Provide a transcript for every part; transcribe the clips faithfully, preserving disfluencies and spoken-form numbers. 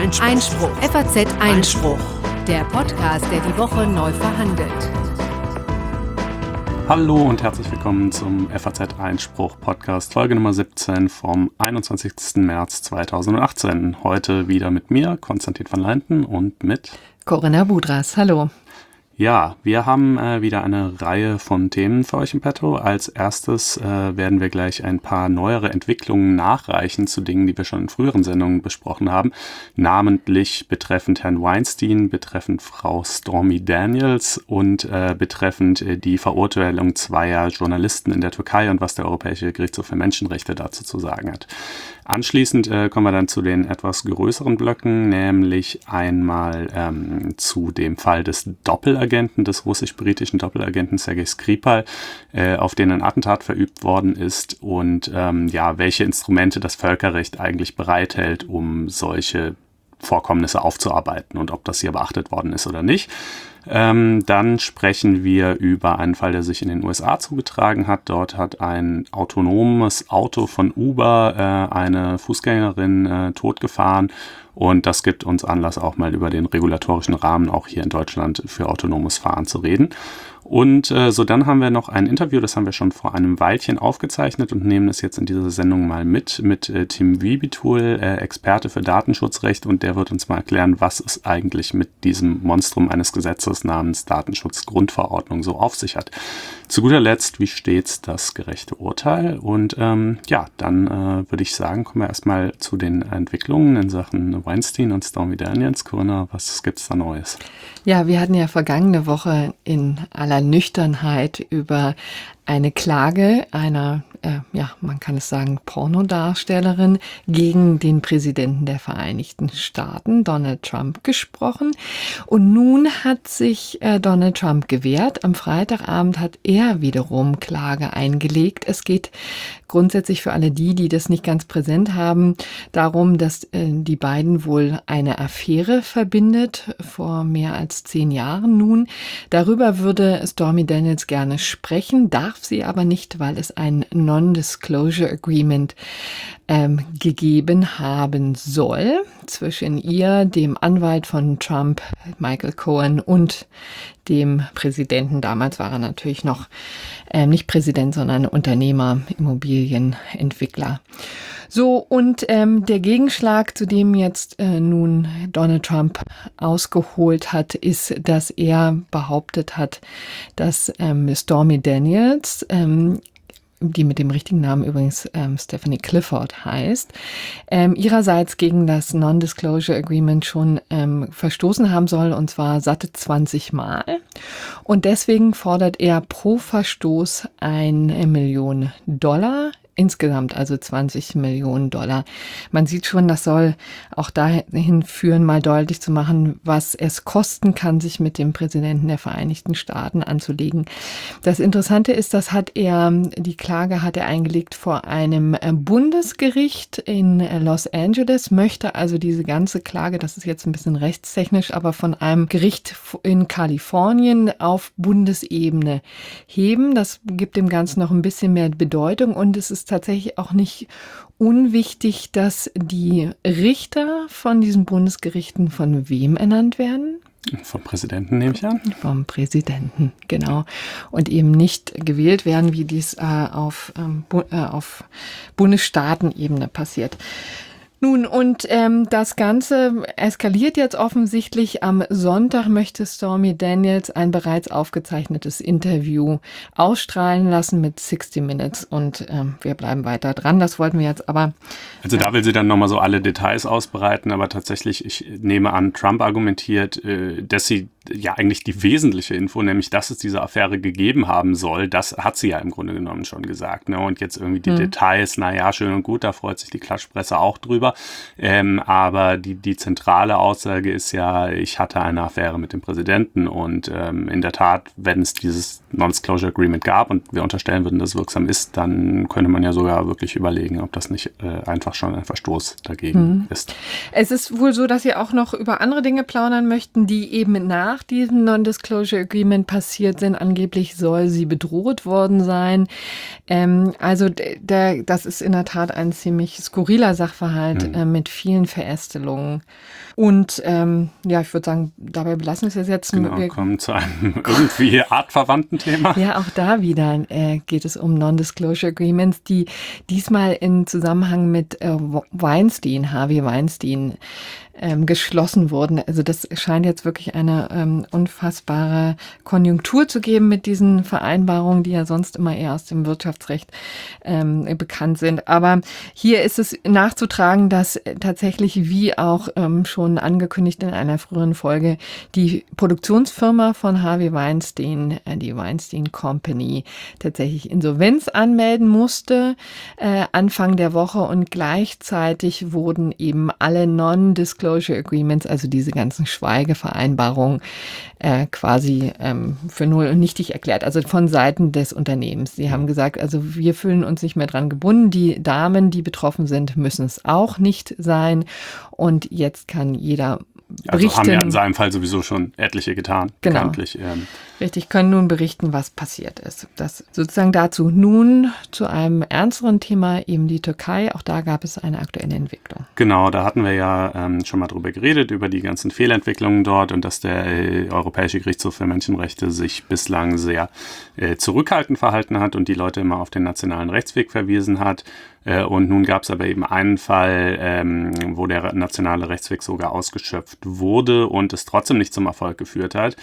Einspruch. Einspruch. F A Z Einspruch. Der Podcast, der die Woche neu verhandelt. Hallo und herzlich willkommen zum F A Z Einspruch Podcast, Folge Nummer siebzehn vom einundzwanzigsten März zweitausendachtzehn. Heute wieder mit mir, Konstantin van Leinten, und mit Corinna Budras. Hallo. Ja, wir haben äh, wieder eine Reihe von Themen für euch im Petto. Als erstes äh, werden wir gleich ein paar neuere Entwicklungen nachreichen zu Dingen, die wir schon in früheren Sendungen besprochen haben. Namentlich betreffend Herrn Weinstein, betreffend Frau Stormy Daniels und äh, betreffend äh, die Verurteilung zweier Journalisten in der Türkei und was der Europäische Gerichtshof für Menschenrechte dazu zu sagen hat. Anschließend äh, kommen wir dann zu den etwas größeren Blöcken, nämlich einmal ähm, zu dem Fall des Doppelagenten, des russisch-britischen Doppelagenten Sergei Skripal, äh, auf den ein Attentat verübt worden ist und ähm, ja, welche Instrumente das Völkerrecht eigentlich bereithält, um solche Vorkommnisse aufzuarbeiten und ob das hier beachtet worden ist oder nicht. Ähm, dann sprechen wir über einen Fall, der sich in den U S A zugetragen hat. Dort hat ein autonomes Auto von Uber äh, eine Fußgängerin äh, totgefahren. Und das gibt uns Anlass, auch mal über den regulatorischen Rahmen auch hier in Deutschland für autonomes Fahren zu reden. Und äh, so dann haben wir noch ein Interview, das haben wir schon vor einem Weilchen aufgezeichnet und nehmen es jetzt in dieser Sendung mal mit, mit äh, Tim Wiebitool, äh, Experte für Datenschutzrecht, und der wird uns mal erklären, was es eigentlich mit diesem Monstrum eines Gesetzes namens Datenschutzgrundverordnung so auf sich hat. Zu guter Letzt, wie stets, das gerechte Urteil. Und ähm, ja, dann äh, würde ich sagen, kommen wir erstmal zu den Entwicklungen in Sachen Weinstein und Stormy Daniels. Corinna, was gibt's da Neues? Ja, wir hatten ja vergangene Woche in aller Nüchternheit über eine Klage einer, äh, ja, man kann es sagen, Pornodarstellerin gegen den Präsidenten der Vereinigten Staaten, Donald Trump, gesprochen. Und nun hat sich äh, Donald Trump gewehrt. Am Freitagabend hat er wiederum Klage eingelegt. Es geht grundsätzlich für alle die, die das nicht ganz präsent haben, darum, dass äh, die beiden wohl eine Affäre verbindet, vor mehr als zehn Jahren nun. Darüber würde Stormy Daniels gerne sprechen, darf sie aber nicht, weil es ein Non-Disclosure Agreement ähm, gegeben haben soll zwischen ihr, dem Anwalt von Trump, Michael Cohen, und dem Präsidenten. Damals war er natürlich noch äh, nicht Präsident, sondern Unternehmer, Immobilienentwickler. So, und ähm, der Gegenschlag, zu dem jetzt äh, nun Donald Trump ausgeholt hat, ist, dass er behauptet hat, dass ähm, Stormy Daniels, ähm, die mit dem richtigen Namen übrigens ähm, Stephanie Clifford heißt, ähm, ihrerseits gegen das Non-Disclosure Agreement schon ähm, verstoßen haben soll, und zwar satte zwanzig Mal. Und deswegen fordert er pro Verstoß eine Million Dollar. Insgesamt also zwanzig Millionen Dollar. Man sieht schon, das soll auch dahin führen, mal deutlich zu machen, was es kosten kann, sich mit dem Präsidenten der Vereinigten Staaten anzulegen. Das Interessante ist, das hat er, die Klage hat er eingelegt vor einem Bundesgericht in Los Angeles, möchte also diese ganze Klage, das ist jetzt ein bisschen rechtstechnisch, aber von einem Gericht in Kalifornien auf Bundesebene heben. Das gibt dem Ganzen noch ein bisschen mehr Bedeutung, und es ist tatsächlich auch nicht unwichtig, dass die Richter von diesen Bundesgerichten von wem ernannt werden? Vom Präsidenten, nehme ich an. Vom Präsidenten, genau. Und eben nicht gewählt werden, wie dies äh, auf, ähm, bu- äh, auf Bundesstaatenebene passiert. Nun, und ähm, das Ganze eskaliert jetzt offensichtlich. Am Sonntag möchte Stormy Daniels ein bereits aufgezeichnetes Interview ausstrahlen lassen mit sixty Minutes, und ähm, wir bleiben weiter dran. Das wollten wir jetzt aber... Also da will sie dann nochmal so alle Details ausbreiten, aber tatsächlich, ich nehme an, Trump argumentiert, äh, dass sie ja eigentlich die wesentliche Info, nämlich dass es diese Affäre gegeben haben soll, das hat sie ja im Grunde genommen schon gesagt. Ne? Und jetzt irgendwie die mhm. Details, naja, schön und gut, da freut sich die Klatschpresse auch drüber. Ähm, aber die, die zentrale Aussage ist ja, ich hatte eine Affäre mit dem Präsidenten, und ähm, in der Tat, wenn es dieses Non-Disclosure Agreement gab und wir unterstellen würden, dass es wirksam ist, dann könnte man ja sogar wirklich überlegen, ob das nicht äh, einfach schon ein Verstoß dagegen mhm. ist. Es ist wohl so, dass Sie auch noch über andere Dinge plaudern möchten, die eben nach nach diesem Non-Disclosure Agreement passiert sind. Angeblich soll sie bedroht worden sein. Ähm, also der, das ist in der Tat ein ziemlich skurriler Sachverhalt mhm. äh, mit vielen Verästelungen. Und ähm, ja, ich würde sagen, dabei belassen wir es jetzt. Genau, wir kommen zu einem irgendwie artverwandten Thema. Ja, auch da wieder äh, geht es um Non-Disclosure Agreements, die diesmal in Zusammenhang mit äh, Weinstein, Harvey Weinstein, ähm, geschlossen wurden. Also das scheint jetzt wirklich eine ähm, unfassbare Konjunktur zu geben mit diesen Vereinbarungen, die ja sonst immer eher aus dem Wirtschaftsrecht ähm, bekannt sind. Aber hier ist es nachzutragen, dass tatsächlich, wie auch ähm, schon angekündigt in einer früheren Folge, die Produktionsfirma von Harvey Weinstein, äh, die Weinstein Company, tatsächlich Insolvenz anmelden musste äh, Anfang der Woche und gleichzeitig wurden eben alle Non-Disclosure Agreements, also diese ganzen Schweigevereinbarungen, äh, quasi ähm, für null und nichtig erklärt, also von Seiten des Unternehmens. Sie haben gesagt, also wir fühlen uns nicht mehr dran gebunden, die Damen, die betroffen sind, müssen es auch nicht sein und jetzt kann jeder berichten. Also haben ja in seinem Fall sowieso schon etliche getan, genau. bekanntlich. Ähm. Richtig, können nun berichten, was passiert ist. Das sozusagen dazu. Nun zu einem ernsteren Thema, eben die Türkei. Auch da gab es eine aktuelle Entwicklung. Genau, da hatten wir ja ähm, schon mal drüber geredet, über die ganzen Fehlentwicklungen dort und dass der äh, Europäische Gerichtshof für Menschenrechte sich bislang sehr äh, zurückhaltend verhalten hat und die Leute immer auf den nationalen Rechtsweg verwiesen hat. Äh, und nun gab es aber eben einen Fall, ähm, wo der nationale Rechtsweg sogar ausgeschöpft wurde und es trotzdem nicht zum Erfolg geführt hat.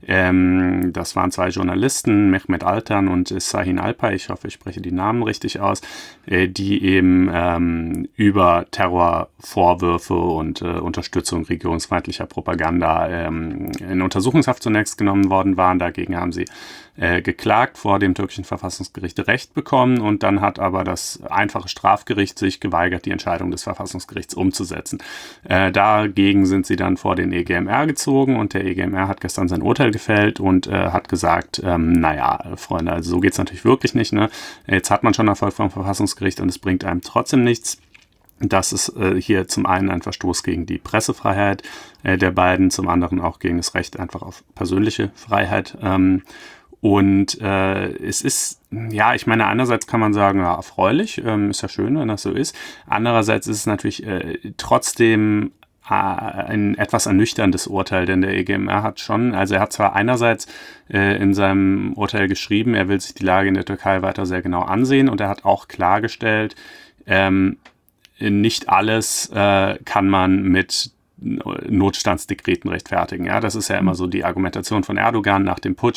Ähm, das waren zwei Journalisten, Mehmet Altan und Şahin Alpay, ich hoffe, ich spreche die Namen richtig aus, äh, die eben ähm, über Terrorvorwürfe und äh, Unterstützung regierungsfeindlicher Propaganda ähm, in Untersuchungshaft zunächst genommen worden waren. Dagegen haben sie äh, geklagt, vor dem türkischen Verfassungsgericht Recht bekommen und dann hat aber das einfache Strafgericht sich geweigert, die Entscheidung des Verfassungsgerichts umzusetzen. Äh, dagegen sind sie dann vor den E G M R gezogen und der E G M R hat gestern sein Urteil gefällt und äh, hat gesagt, ähm, naja, Freunde, also so geht's natürlich wirklich nicht. Ne? Jetzt hat man schon Erfolg vom Verfassungsgericht und es bringt einem trotzdem nichts. Das ist äh, hier zum einen ein Verstoß gegen die Pressefreiheit äh, der beiden, zum anderen auch gegen das Recht einfach auf persönliche Freiheit. Ähm, Und äh, es ist, ja, ich meine, einerseits kann man sagen, ja, erfreulich, ähm, ist ja schön, wenn das so ist. Andererseits ist es natürlich äh, trotzdem äh, ein etwas ernüchterndes Urteil, denn der E G M R hat schon, also er hat zwar einerseits äh, in seinem Urteil geschrieben, er will sich die Lage in der Türkei weiter sehr genau ansehen und er hat auch klargestellt, ähm, nicht alles äh, kann man mit Notstandsdekreten rechtfertigen. Ja, das ist ja immer so die Argumentation von Erdogan. Nach dem Putsch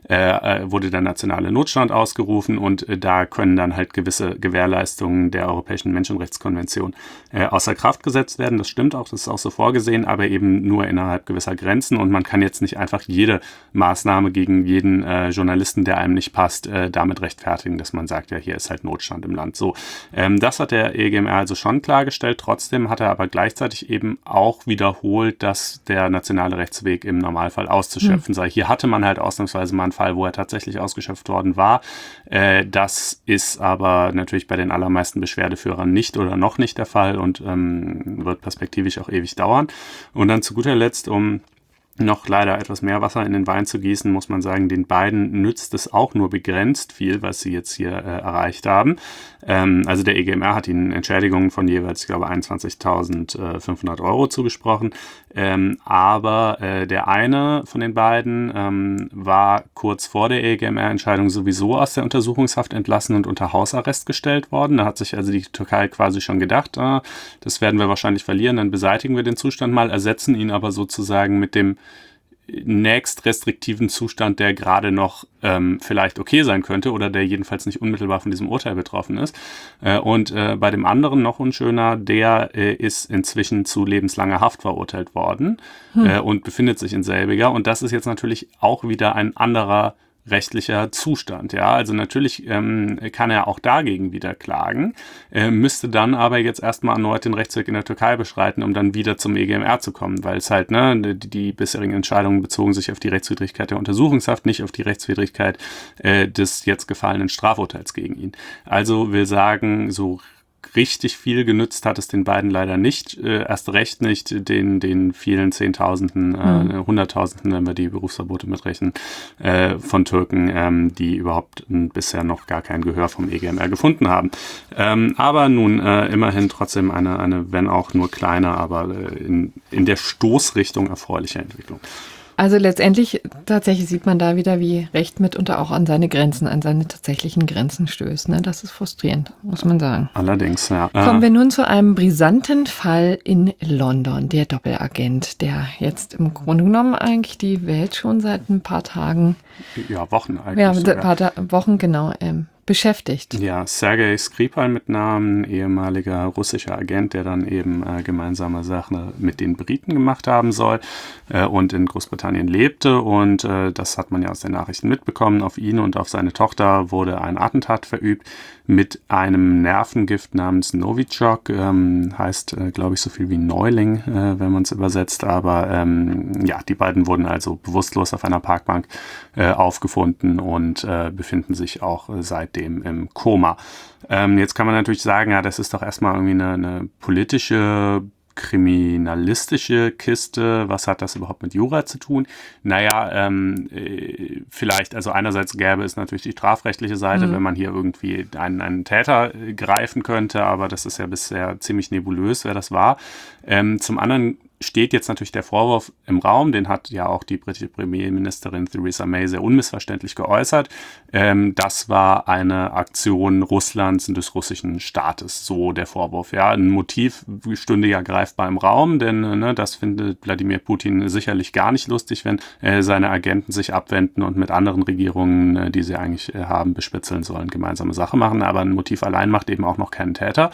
äh, wurde der nationale Notstand ausgerufen und äh, da können dann halt gewisse Gewährleistungen der Europäischen Menschenrechtskonvention äh, außer Kraft gesetzt werden. Das stimmt auch, das ist auch so vorgesehen, aber eben nur innerhalb gewisser Grenzen und man kann jetzt nicht einfach jede Maßnahme gegen jeden äh, Journalisten, der einem nicht passt, äh, damit rechtfertigen, dass man sagt, ja, hier ist halt Notstand im Land. So, ähm, das hat der E G M R also schon klargestellt. Trotzdem hat er aber gleichzeitig eben auch wiederholt, dass der nationale Rechtsweg im Normalfall auszuschöpfen mhm. sei. Hier hatte man halt ausnahmsweise mal einen Fall, wo er tatsächlich ausgeschöpft worden war. Äh, das ist aber natürlich bei den allermeisten Beschwerdeführern nicht oder noch nicht der Fall und ähm, wird perspektivisch auch ewig dauern. Und dann zu guter Letzt, um noch leider etwas mehr Wasser in den Wein zu gießen, muss man sagen, den beiden nützt es auch nur begrenzt viel, was sie jetzt hier äh, erreicht haben. Ähm, also der E G M R hat ihnen Entschädigungen von jeweils, ich glaube, einundzwanzigtausendfünfhundert Euro zugesprochen. Ähm, aber äh, der eine von den beiden ähm, war kurz vor der E G M R-Entscheidung sowieso aus der Untersuchungshaft entlassen und unter Hausarrest gestellt worden. Da hat sich also die Türkei quasi schon gedacht, ah, das werden wir wahrscheinlich verlieren, dann beseitigen wir den Zustand mal, ersetzen ihn aber sozusagen mit dem nächst restriktiven Zustand, der gerade noch ähm, vielleicht okay sein könnte oder der jedenfalls nicht unmittelbar von diesem Urteil betroffen ist. Äh, und äh, bei dem anderen noch unschöner, der äh, ist inzwischen zu lebenslanger Haft verurteilt worden hm. äh, und befindet sich in selbiger. Und das ist jetzt natürlich auch wieder ein anderer rechtlicher Zustand. Ja, also natürlich ähm, kann er auch dagegen wieder klagen, äh, müsste dann aber jetzt erstmal erneut den Rechtsweg in der Türkei beschreiten, um dann wieder zum E G M R zu kommen, weil es halt, ne, die, die bisherigen Entscheidungen bezogen sich auf die Rechtswidrigkeit der Untersuchungshaft, nicht auf die Rechtswidrigkeit äh, des jetzt gefallenen Strafurteils gegen ihn. Also will sagen, so richtig viel genützt hat es den beiden leider nicht, äh, erst recht nicht den, den vielen Zehntausenden, äh, mhm. Hunderttausenden, wenn wir die Berufsverbote mitrechnen, äh, von Türken, ähm, die überhaupt äh, bisher noch gar kein Gehör vom E G M R gefunden haben. Ähm, aber nun äh, immerhin trotzdem eine, eine, wenn auch nur kleine, aber äh, in, in der Stoßrichtung erfreuliche Entwicklung. Also letztendlich tatsächlich sieht man da wieder, wie Recht mitunter auch an seine Grenzen, an seine tatsächlichen Grenzen stößt. Ne? Das ist frustrierend, muss man sagen. Allerdings, ja. Kommen wir nun zu einem brisanten Fall in London, der Doppelagent, der jetzt im Grunde genommen eigentlich die Welt schon seit ein paar Tagen, ja, Wochen eigentlich. Ja, ein paar Ta- Wochen, genau, ähm, beschäftigt. Ja, Sergei Skripal mit Namen, ehemaliger russischer Agent, der dann eben äh, gemeinsame Sachen mit den Briten gemacht haben soll äh, und in Großbritannien lebte. Und äh, das hat man ja aus den Nachrichten mitbekommen. Auf ihn und auf seine Tochter wurde ein Attentat verübt mit einem Nervengift namens Novichok. Ähm, heißt, äh, glaube ich, so viel wie Neuling, äh, wenn man es übersetzt. Aber ähm, ja, die beiden wurden also bewusstlos auf einer Parkbank äh, aufgefunden und äh, befinden sich auch äh, seit dem im Koma. Ähm, jetzt kann man natürlich sagen, ja, das ist doch erstmal irgendwie eine, eine politische, kriminalistische Kiste. Was hat das überhaupt mit Jura zu tun? Naja, ähm, äh, vielleicht, also einerseits gäbe es natürlich die strafrechtliche Seite, mhm. wenn man hier irgendwie einen, einen Täter äh, greifen könnte, aber das ist ja bisher ziemlich nebulös, wer das war. Ähm, zum anderen steht jetzt natürlich der Vorwurf im Raum, den hat ja auch die britische Premierministerin Theresa May sehr unmissverständlich geäußert. Ähm, das war eine Aktion Russlands und des russischen Staates, so der Vorwurf. Ja, ein Motiv stünde ja greifbar im Raum, denn ne, das findet Wladimir Putin sicherlich gar nicht lustig, wenn äh, seine Agenten sich abwenden und mit anderen Regierungen, äh, die sie eigentlich äh, haben, bespitzeln sollen, gemeinsame Sache machen. Aber ein Motiv allein macht eben auch noch keinen Täter.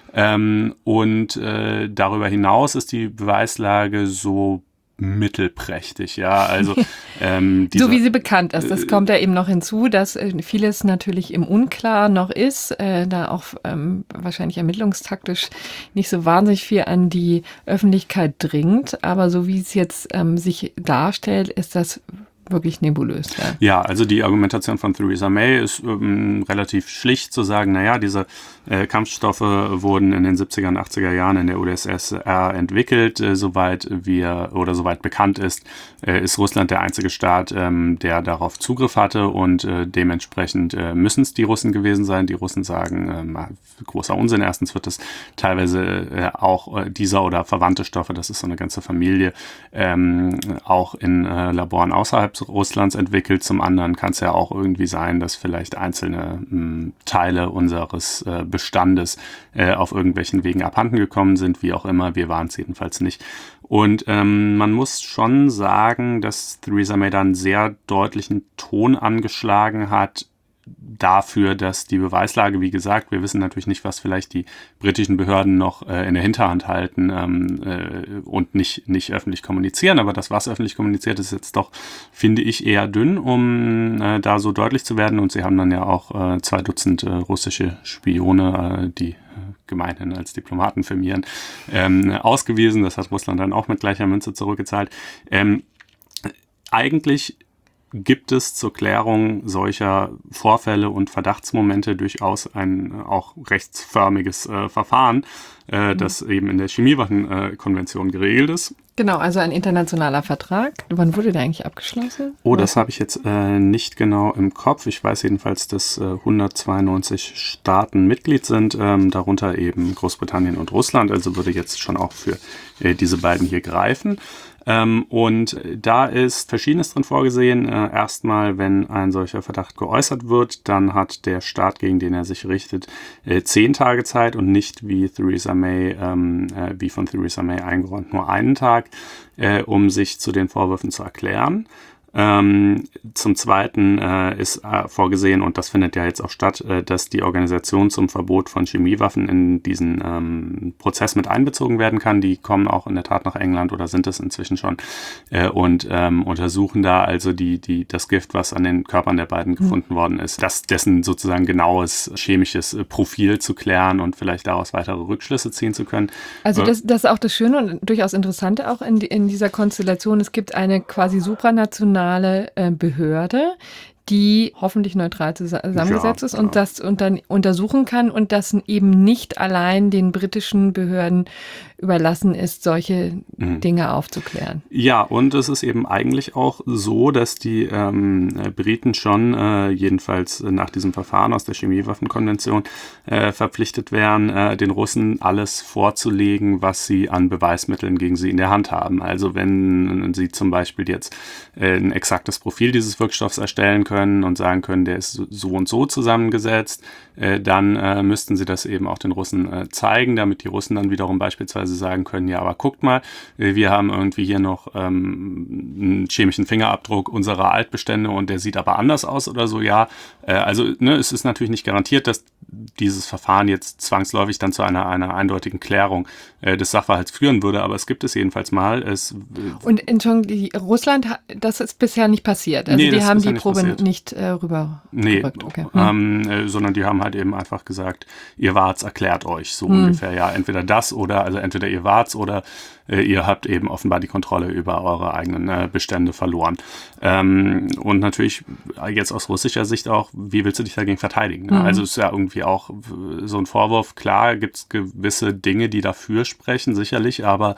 Ähm, und äh, darüber hinaus ist die Beweislage so mittelprächtig, ja, also ähm, so wie sie bekannt ist. Das kommt ja eben noch hinzu, dass äh, vieles natürlich im Unklaren noch ist, äh, da auch ähm, wahrscheinlich ermittlungstaktisch nicht so wahnsinnig viel an die Öffentlichkeit dringt, aber so wie es jetzt ähm, sich darstellt, ist das wirklich nebulös. Ja. ja, also die Argumentation von Theresa May ist ähm, relativ schlicht zu sagen, naja, diese äh, Kampfstoffe wurden in den siebziger und achtziger Jahren in der U d S S R entwickelt. Äh, soweit wir oder soweit bekannt ist, äh, ist Russland der einzige Staat, ähm, der darauf Zugriff hatte und äh, dementsprechend äh, müssen es die Russen gewesen sein. Die Russen sagen, äh, großer Unsinn. Erstens wird es teilweise äh, auch äh, dieser oder verwandte Stoffe, das ist so eine ganze Familie, ähm, auch in äh, Laboren außerhalb Russlands entwickelt. Zum anderen kann es ja auch irgendwie sein, dass vielleicht einzelne mh, Teile unseres äh, Bestandes äh, auf irgendwelchen Wegen abhanden gekommen sind, wie auch immer. Wir waren es jedenfalls nicht. Und ähm, man muss schon sagen, dass Theresa May da einen sehr deutlichen Ton angeschlagen hat, dafür, dass die Beweislage, wie gesagt, wir wissen natürlich nicht, was vielleicht die britischen Behörden noch äh, in der Hinterhand halten ähm, äh, und nicht, nicht öffentlich kommunizieren, aber das, was öffentlich kommuniziert, ist jetzt doch, finde ich, eher dünn, um äh, da so deutlich zu werden. Und sie haben dann ja auch äh, zwei Dutzend äh, russische Spione, äh, die äh, gemeinhin als Diplomaten firmieren, ähm, ausgewiesen. Das hat Russland dann auch mit gleicher Münze zurückgezahlt. Ähm, eigentlich gibt es zur Klärung solcher Vorfälle und Verdachtsmomente durchaus ein auch rechtsförmiges äh, Verfahren, äh, mhm. das eben in der Chemiewaffenkonvention äh, geregelt ist. Genau, also ein internationaler Vertrag. Wann wurde der eigentlich abgeschlossen? Oh, das habe ich jetzt äh, nicht genau im Kopf. Ich weiß jedenfalls, dass äh, hundertzweiundneunzig Staaten Mitglied sind, ähm, darunter eben Großbritannien und Russland. Also würde jetzt schon auch für äh, diese beiden hier greifen. Ähm, und da ist Verschiedenes drin vorgesehen. Äh, erstmal, wenn ein solcher Verdacht geäußert wird, dann hat der Staat, gegen den er sich richtet, äh, zehn Tage Zeit und nicht wie Theresa May, ähm, äh, wie von Theresa May eingeräumt, nur einen Tag, äh, um sich zu den Vorwürfen zu erklären. Ähm, zum Zweiten äh, ist äh, vorgesehen, und das findet ja jetzt auch statt, äh, dass die Organisation zum Verbot von Chemiewaffen in diesen ähm, Prozess mit einbezogen werden kann. Die kommen auch in der Tat nach England oder sind es inzwischen schon äh, und ähm, untersuchen da also die, die, das Gift, was an den Körpern der beiden gefunden mhm. worden ist, das, dessen sozusagen genaues chemisches Profil zu klären und vielleicht daraus weitere Rückschlüsse ziehen zu können. Also das, das ist auch das Schöne und durchaus Interessante auch in, in dieser Konstellation. Es gibt eine quasi supranationale Behörde, die hoffentlich neutral zusammengesetzt Ja, ist und das und dann untersuchen kann und das eben nicht allein den britischen Behörden überlassen ist, solche mhm. Dinge aufzuklären. Ja, und es ist eben eigentlich auch so, dass die ähm, Briten schon äh, jedenfalls nach diesem Verfahren aus der Chemiewaffenkonvention äh, verpflichtet wären, äh, den Russen alles vorzulegen, was sie an Beweismitteln gegen sie in der Hand haben. Also wenn sie zum Beispiel jetzt äh, ein exaktes Profil dieses Wirkstoffs erstellen können und sagen können, der ist so und so zusammengesetzt, äh, dann äh, müssten sie das eben auch den Russen äh, zeigen, damit die Russen dann wiederum beispielsweise sagen können, ja, aber guckt mal, wir haben irgendwie hier noch ähm, einen chemischen Fingerabdruck unserer Altbestände und der sieht aber anders aus oder so, ja. Äh, also ne, es ist natürlich nicht garantiert, dass dieses Verfahren jetzt zwangsläufig dann zu einer, einer eindeutigen Klärung äh, des Sachverhalts führen würde, aber es gibt es jedenfalls mal. Es, äh, und Entschuldigung, die Russland, das ist bisher nicht passiert. Also nee, die haben die Probe nicht, nicht äh, rüber Nee, okay. ähm, äh, sondern die haben halt eben einfach gesagt, ihr wart's, erklärt euch so hm. ungefähr. Ja, entweder das oder, also entweder ihr wart's oder äh, ihr habt eben offenbar die Kontrolle über eure eigenen äh, Bestände verloren. Ähm, und natürlich jetzt aus russischer Sicht auch, wie willst du dich dagegen verteidigen? Ne? Mhm. Also es ist ja irgendwie auch so ein Vorwurf. Klar gibt es gewisse Dinge, die dafür sprechen, sicherlich, aber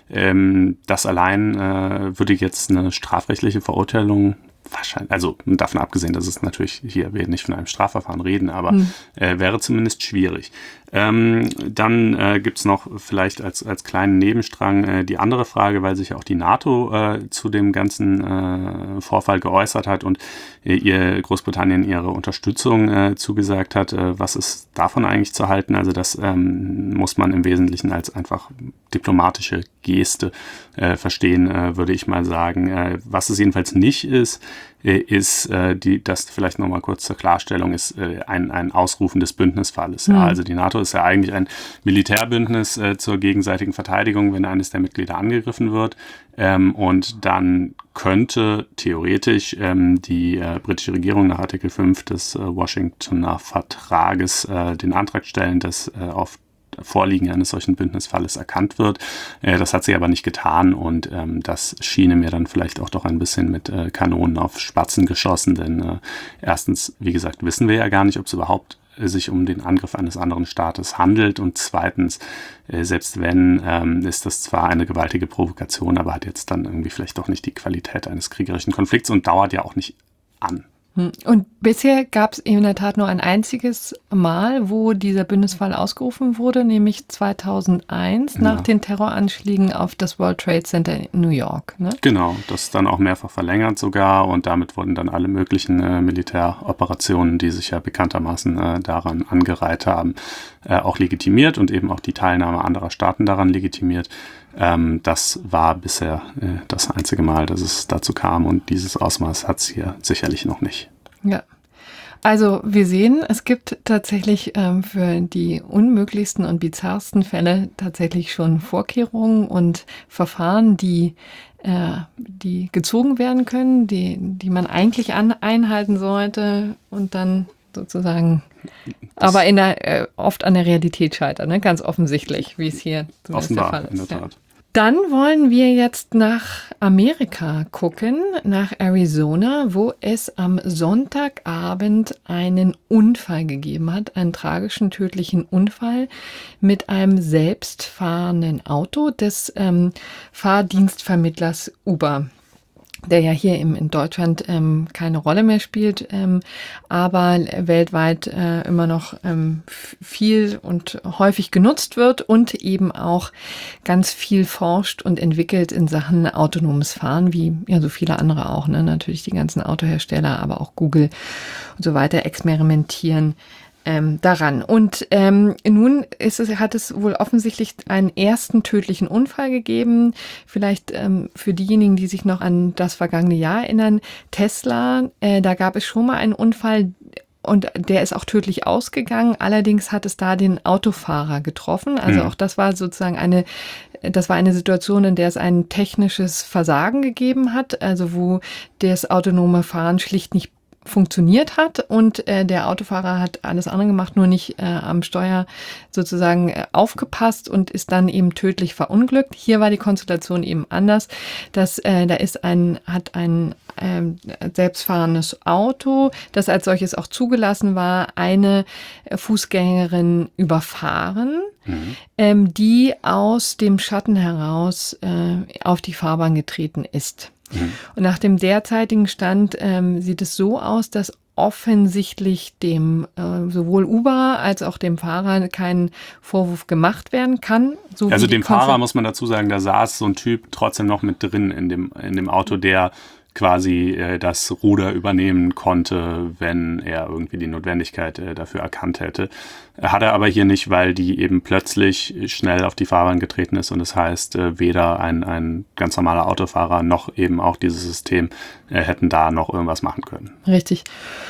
ähm, das allein äh, würde jetzt eine strafrechtliche Verurteilung wahrscheinlich, also davon abgesehen, dass es natürlich hier, wir nicht von einem Strafverfahren reden, aber mhm. äh, wäre zumindest schwierig. Ähm, dann äh, gibt es noch vielleicht als, als kleinen Nebenstrang äh, die andere Frage, weil sich auch die NATO äh, zu dem ganzen äh, Vorfall geäußert hat und äh, ihr Großbritannien ihre Unterstützung äh, zugesagt hat. Äh, was ist davon eigentlich zu halten? Also das ähm, muss man im Wesentlichen als einfach diplomatische Geste äh, verstehen, äh, würde ich mal sagen. Äh, was es jedenfalls nicht ist, ist, äh, die, das vielleicht nochmal kurz zur Klarstellung, ist äh, ein, ein Ausrufen des Bündnisfalles. Ja. Mhm. Also die NATO ist ja eigentlich ein Militärbündnis äh, zur gegenseitigen Verteidigung, wenn eines der Mitglieder angegriffen wird. Ähm, und dann könnte theoretisch ähm, die äh, britische Regierung nach Artikel fünf des äh, Washingtoner Vertrages äh, den Antrag stellen, dass äh, auf Vorliegen eines solchen Bündnisfalles erkannt wird. Äh, das hat sie aber nicht getan und ähm, das schiene mir dann vielleicht auch doch ein bisschen mit äh, Kanonen auf Spatzen geschossen, denn äh, erstens, wie gesagt, wissen wir ja gar nicht, ob es überhaupt äh, sich um den Angriff eines anderen Staates handelt und zweitens, äh, selbst wenn, ähm, ist das zwar eine gewaltige Provokation, aber hat jetzt dann irgendwie vielleicht doch nicht die Qualität eines kriegerischen Konflikts und dauert ja auch nicht an. Und bisher gab es in der Tat nur ein einziges Mal, wo dieser Bündnisfall ausgerufen wurde, nämlich zweitausendeins ja. nach den Terroranschlägen auf das World Trade Center in New York. Ne? Genau, das ist dann auch mehrfach verlängert sogar und damit wurden dann alle möglichen äh, Militäroperationen, die sich ja bekanntermaßen äh, daran angereiht haben, äh, auch legitimiert und eben auch die Teilnahme anderer Staaten daran legitimiert. Ähm, das war bisher äh, das einzige Mal, dass es dazu kam und dieses Ausmaß hat es hier sicherlich noch nicht. Ja, also wir sehen, es gibt tatsächlich ähm, für die unmöglichsten und bizarrsten Fälle tatsächlich schon Vorkehrungen und Verfahren, die, äh, die gezogen werden können, die, die man eigentlich an, einhalten sollte und dann sozusagen das aber in der, äh, oft an der Realität scheitern, ne? Ganz offensichtlich, wie es hier offenbar, der Fall ist. In der Tat. Ja. Dann wollen wir jetzt nach Amerika gucken, nach Arizona, wo es am Sonntagabend einen Unfall gegeben hat, einen tragischen, tödlichen Unfall mit einem selbstfahrenden Auto des ähm, Fahrdienstvermittlers Uber, der ja hier im, in Deutschland ähm, keine Rolle mehr spielt, ähm, aber weltweit äh, immer noch ähm, viel und häufig genutzt wird und eben auch ganz viel forscht und entwickelt in Sachen autonomes Fahren, wie ja so viele andere auch, ne? Natürlich die ganzen Autohersteller, aber auch Google und so weiter experimentieren Ähm, daran. Und ähm, nun ist es, hat es wohl offensichtlich einen ersten tödlichen Unfall gegeben. Vielleicht ähm, für diejenigen, die sich noch an das vergangene Jahr erinnern, Tesla, äh, da gab es schon mal einen Unfall und der ist auch tödlich ausgegangen. Allerdings hat es da den Autofahrer getroffen. Also mhm. auch das war sozusagen eine, das war eine Situation, in der es ein technisches Versagen gegeben hat, also wo das autonome Fahren schlicht nicht funktioniert hat und äh, der Autofahrer hat alles andere gemacht, nur nicht äh, am Steuer sozusagen äh, aufgepasst und ist dann eben tödlich verunglückt. Hier war die Konstellation eben anders, dass äh, da ist ein, hat ein äh, selbstfahrendes Auto, das als solches auch zugelassen war, eine Fußgängerin überfahren, mhm. ähm, die aus dem Schatten heraus äh, auf die Fahrbahn getreten ist. Mhm. Und nach dem derzeitigen Stand ähm, sieht es so aus, dass offensichtlich dem äh, sowohl Uber als auch dem Fahrer kein Vorwurf gemacht werden kann. So also wie dem Konfl- Fahrer muss man dazu sagen, da saß so ein Typ trotzdem noch mit drin in dem, in dem Auto, der quasi äh, das Ruder übernehmen konnte, wenn er irgendwie die Notwendigkeit äh, dafür erkannt hätte. Hat er aber hier nicht, weil die eben plötzlich schnell auf die Fahrbahn getreten ist und das heißt, äh, weder ein, ein ganz normaler Autofahrer noch eben auch dieses System äh, hätten da noch irgendwas machen können. Richtig.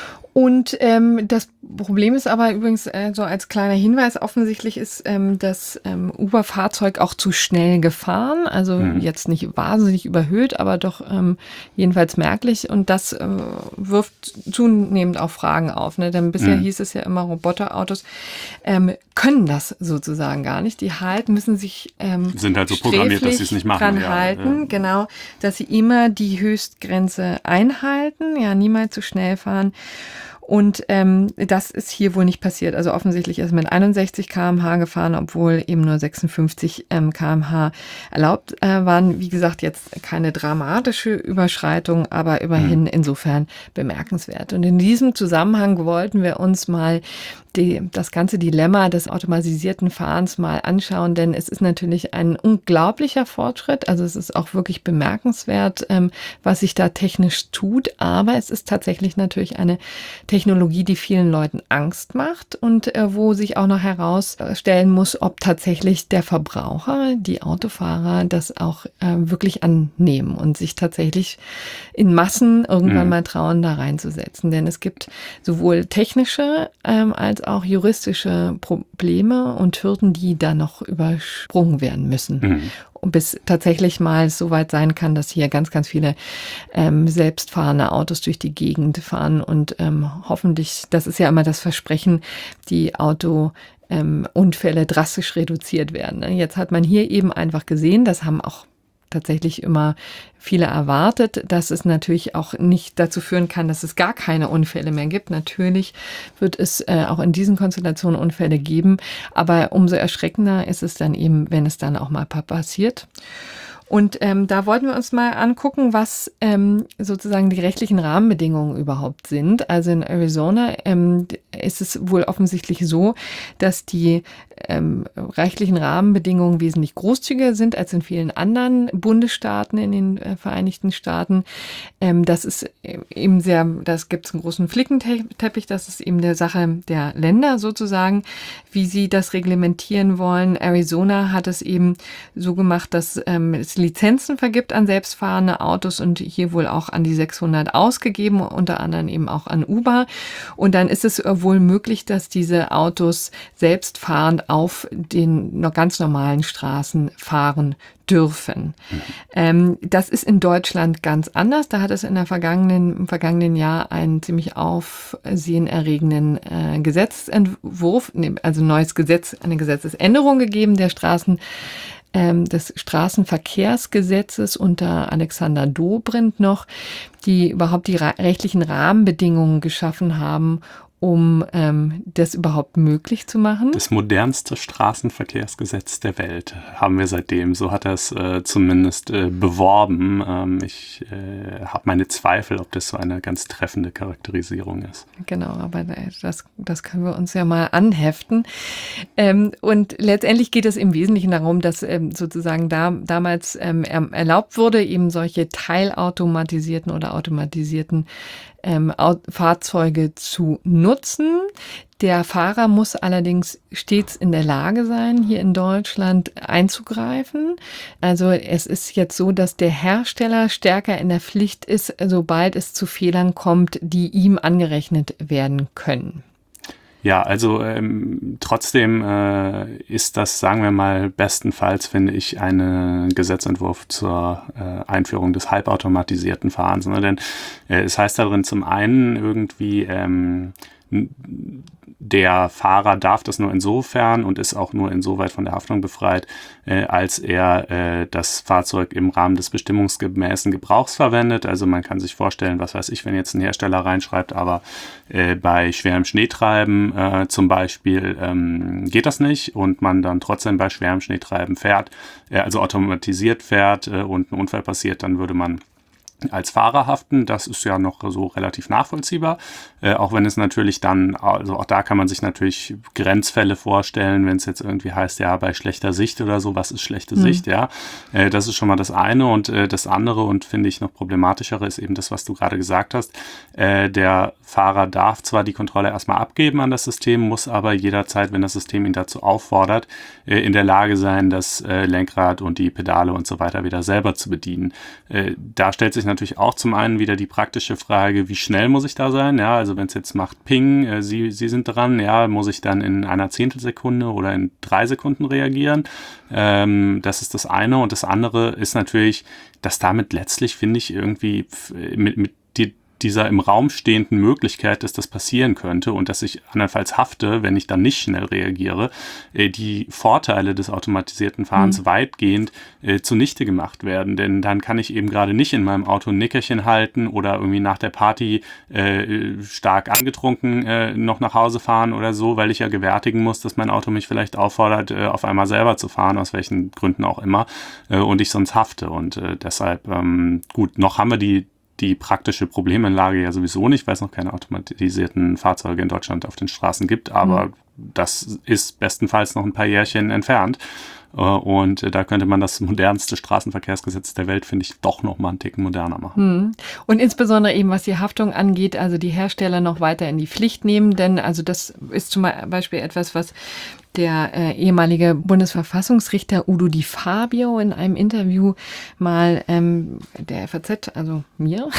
Und ähm, das Problem ist aber übrigens, äh, so als kleiner Hinweis, offensichtlich ist ähm, das ähm, Uber-Fahrzeug auch zu schnell gefahren. Also mhm. jetzt nicht wahnsinnig überhöht, aber doch ähm, jedenfalls merklich. Und das äh, wirft zunehmend auch Fragen auf. Ne? Denn bisher mhm. hieß es ja immer, Roboterautos ähm, können das sozusagen gar nicht. Die halten, müssen sich ähm, sind halt so programmiert, dass sie es nicht machen. Dran ja, halten, ja. Genau, dass sie immer die Höchstgrenze einhalten, ja, niemals zu schnell fahren. Und ähm, das ist hier wohl nicht passiert. Also offensichtlich ist mit einundsechzig Kilometer pro Stunde gefahren, obwohl eben nur sechsundfünfzig ähm, Kilometer pro Stunde erlaubt äh, waren. Wie gesagt, jetzt keine dramatische Überschreitung, aber immerhin mhm. insofern bemerkenswert. Und in diesem Zusammenhang wollten wir uns mal die, das ganze Dilemma des automatisierten Fahrens mal anschauen, denn es ist natürlich ein unglaublicher Fortschritt. Also es ist auch wirklich bemerkenswert, ähm, was sich da technisch tut. Aber es ist tatsächlich natürlich eine Technologie, die vielen Leuten Angst macht und äh, wo sich auch noch herausstellen muss, ob tatsächlich der Verbraucher, die Autofahrer das auch äh, wirklich annehmen und sich tatsächlich in Massen irgendwann mhm. mal trauen, da reinzusetzen. Denn es gibt sowohl technische ähm, als auch juristische Probleme und Hürden, die da noch übersprungen werden müssen. Mhm. Bis tatsächlich mal so weit sein kann, dass hier ganz, ganz viele ähm, selbstfahrende Autos durch die Gegend fahren und ähm, hoffentlich, das ist ja immer das Versprechen, die Autounfälle ähm, drastisch reduziert werden. Jetzt hat man hier eben einfach gesehen, das haben auch tatsächlich immer viele erwartet, dass es natürlich auch nicht dazu führen kann, dass es gar keine Unfälle mehr gibt. Natürlich wird es äh, auch in diesen Konstellationen Unfälle geben, aber umso erschreckender ist es dann eben, wenn es dann auch mal passiert. Und ähm, da wollten wir uns mal angucken, was ähm, sozusagen die rechtlichen Rahmenbedingungen überhaupt sind. Also in Arizona ähm, ist es wohl offensichtlich so, dass die ähm, rechtlichen Rahmenbedingungen wesentlich großzügiger sind als in vielen anderen Bundesstaaten in den äh, Vereinigten Staaten. Ähm, das ist eben sehr, das gibt es einen großen Flickenteppich, das ist eben der Sache der Länder sozusagen, wie sie das reglementieren wollen. Arizona hat es eben so gemacht, dass ähm, es Lizenzen vergibt an selbstfahrende Autos und hier wohl auch an die sechshundert ausgegeben, unter anderem eben auch an Uber. Und dann ist es wohl möglich, dass diese Autos selbstfahrend auf den noch ganz normalen Straßen fahren dürfen. Mhm. Ähm, das ist in Deutschland ganz anders. Da hat es in der vergangenen, im vergangenen Jahr einen ziemlich aufsehenerregenden äh, Gesetzentwurf, also ein neues Gesetz, eine Gesetzesänderung gegeben der Straßen des Straßenverkehrsgesetzes unter Alexander Dobrindt noch, die überhaupt die rechtlichen Rahmenbedingungen geschaffen haben, um ähm, das überhaupt möglich zu machen. Das modernste Straßenverkehrsgesetz der Welt haben wir seitdem. So hat er es äh, zumindest äh, beworben. Ähm, ich äh, habe meine Zweifel, ob das so eine ganz treffende Charakterisierung ist. Genau, aber das, das können wir uns ja mal anheften. Ähm, und letztendlich geht es im Wesentlichen darum, dass ähm, sozusagen da, damals ähm, erlaubt wurde, eben solche teilautomatisierten oder automatisierten Ähm, Fahrzeuge zu nutzen. Der Fahrer muss allerdings stets in der Lage sein, hier in Deutschland einzugreifen. Also es ist jetzt so, dass der Hersteller stärker in der Pflicht ist, sobald es zu Fehlern kommt, die ihm angerechnet werden können. Ja, also ähm, trotzdem äh, ist das, sagen wir mal, bestenfalls, finde ich, ein Gesetzentwurf zur äh, Einführung des halbautomatisierten Fahrens. Ne? Denn äh, es heißt darin zum einen irgendwie, ähm, der Fahrer darf das nur insofern und ist auch nur insoweit von der Haftung befreit, äh, als er äh, das Fahrzeug im Rahmen des bestimmungsgemäßen Gebrauchs verwendet. Also man kann sich vorstellen, was weiß ich, wenn jetzt ein Hersteller reinschreibt, aber äh, bei schwerem Schneetreiben äh, zum Beispiel ähm, geht das nicht und man dann trotzdem bei schwerem Schneetreiben fährt, äh, also automatisiert fährt äh, und ein Unfall passiert, dann würde man als Fahrer haften. Das ist ja noch so relativ nachvollziehbar, äh, auch wenn es natürlich dann, also auch da kann man sich natürlich Grenzfälle vorstellen, wenn es jetzt irgendwie heißt, ja, bei schlechter Sicht oder so, was ist schlechte mhm. Sicht, ja, äh, das ist schon mal das eine und äh, das andere und finde ich noch problematischere ist eben das, was du gerade gesagt hast, äh, der Fahrer darf zwar die Kontrolle erstmal abgeben an das System, muss aber jederzeit, wenn das System ihn dazu auffordert, äh, in der Lage sein, das äh, Lenkrad und die Pedale und so weiter wieder selber zu bedienen. Äh, da stellt sich natürlich auch zum einen wieder die praktische Frage, wie schnell muss ich da sein? Ja, also wenn es jetzt macht Ping, äh, Sie, Sie sind dran, ja, muss ich dann in einer Zehntelsekunde oder in drei Sekunden reagieren? Ähm, das ist das eine. Und das andere ist natürlich, dass damit letztlich, finde ich, irgendwie f- mit, mit die dieser im Raum stehenden Möglichkeit, dass das passieren könnte und dass ich andernfalls hafte, wenn ich dann nicht schnell reagiere, äh, die Vorteile des automatisierten Fahrens mhm. weitgehend äh, zunichte gemacht werden. Denn dann kann ich eben gerade nicht in meinem Auto ein Nickerchen halten oder irgendwie nach der Party äh, stark angetrunken äh, noch nach Hause fahren oder so, weil ich ja gewärtigen muss, dass mein Auto mich vielleicht auffordert, äh, auf einmal selber zu fahren, aus welchen Gründen auch immer, äh, und ich sonst hafte. Und äh, deshalb, ähm, gut, noch haben wir die die praktische Problemanlage ja sowieso nicht, weil es noch keine automatisierten Fahrzeuge in Deutschland auf den Straßen gibt, aber mhm. das ist bestenfalls noch ein paar Jährchen entfernt. Und da könnte man das modernste Straßenverkehrsgesetz der Welt, finde ich, doch noch mal einen Ticken moderner machen. Und insbesondere eben, was die Haftung angeht, also die Hersteller noch weiter in die Pflicht nehmen, denn also das ist zum Beispiel etwas, was der äh, ehemalige Bundesverfassungsrichter Udo Di Fabio in einem Interview mal ähm, der F A Z, also mir,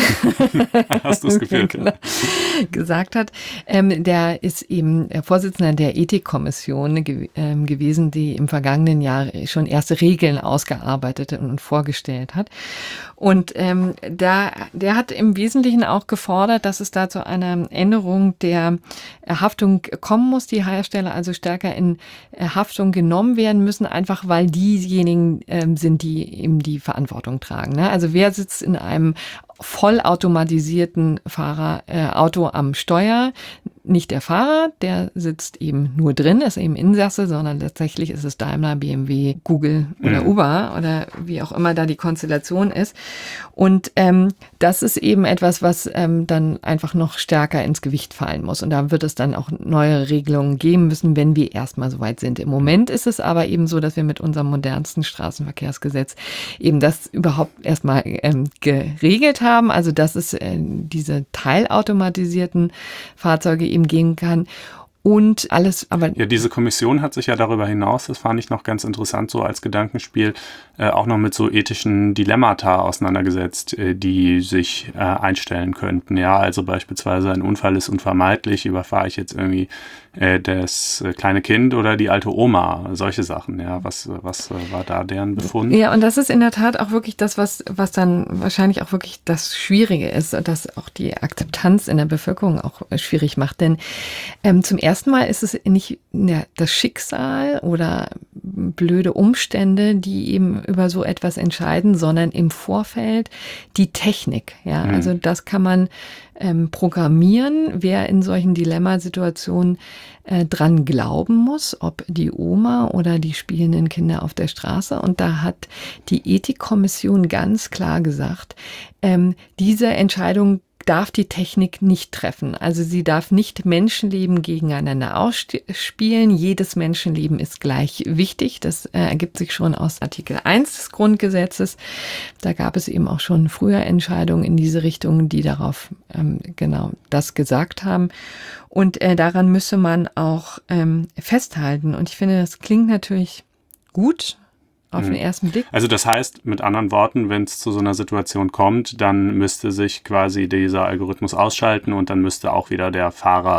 hast du es geführt, genau, gesagt hat. Ähm, der ist eben Vorsitzender der Ethikkommission ge- ähm, gewesen, die im vergangenen Jahr schon erste Regeln ausgearbeitet und vorgestellt hat. Und ähm, da, der hat im Wesentlichen auch gefordert, dass es da zu einer Änderung der Haftung kommen muss, die Hersteller also stärker in Haftung genommen werden müssen, einfach weil diejenigen ähm, sind, die eben die Verantwortung tragen. Ne? Also wer sitzt in einem vollautomatisierten Fahrer, äh, Auto am Steuer? Nicht der Fahrer, der sitzt eben nur drin, ist eben Insasse, sondern tatsächlich ist es Daimler, B M W, Google oder mhm. Uber oder wie auch immer da die Konstellation ist. Und ähm, das ist eben etwas, was ähm, dann einfach noch stärker ins Gewicht fallen muss. Und da wird es dann auch neue Regelungen geben müssen, wenn wir erstmal soweit sind. Im Moment ist es aber eben so, dass wir mit unserem modernsten Straßenverkehrsgesetz eben das überhaupt erstmal ähm, geregelt haben. Also dass es äh, diese teilautomatisierten Fahrzeuge eben gehen kann. Und alles, aber... Ja, diese Kommission hat sich ja darüber hinaus, das fand ich noch ganz interessant, so als Gedankenspiel, äh, auch noch mit so ethischen Dilemmata auseinandergesetzt, äh, die sich äh, einstellen könnten. Ja, also beispielsweise ein Unfall ist unvermeidlich, überfahre ich jetzt irgendwie äh, das äh, kleine Kind oder die alte Oma, solche Sachen. Ja, was, was äh, war da deren Befund? Ja, und das ist in der Tat auch wirklich das, was, was dann wahrscheinlich auch wirklich das Schwierige ist, dass auch die Akzeptanz in der Bevölkerung auch schwierig macht. Denn ähm, zum ersten Erstmal ist es nicht ja, das Schicksal oder blöde Umstände, die eben über so etwas entscheiden, sondern im Vorfeld die Technik. Ja, mhm. Also das kann man ähm, programmieren, wer in solchen Dilemmasituationen äh, dran glauben muss, ob die Oma oder die spielenden Kinder auf der Straße. Und da hat die Ethikkommission ganz klar gesagt, ähm, diese Entscheidung darf die Technik nicht treffen. Also sie darf nicht Menschenleben gegeneinander ausspielen. Jedes Menschenleben ist gleich wichtig. Das äh, ergibt sich schon aus Artikel eins des Grundgesetzes. Da gab es eben auch schon früher Entscheidungen in diese Richtung, die darauf ähm, genau das gesagt haben. Und äh, daran müsse man auch ähm, festhalten. Und ich finde, das klingt natürlich gut auf den ersten Blick. Also das heißt, mit anderen Worten, wenn es zu so einer Situation kommt, dann müsste sich quasi dieser Algorithmus ausschalten und dann müsste auch wieder der Fahrer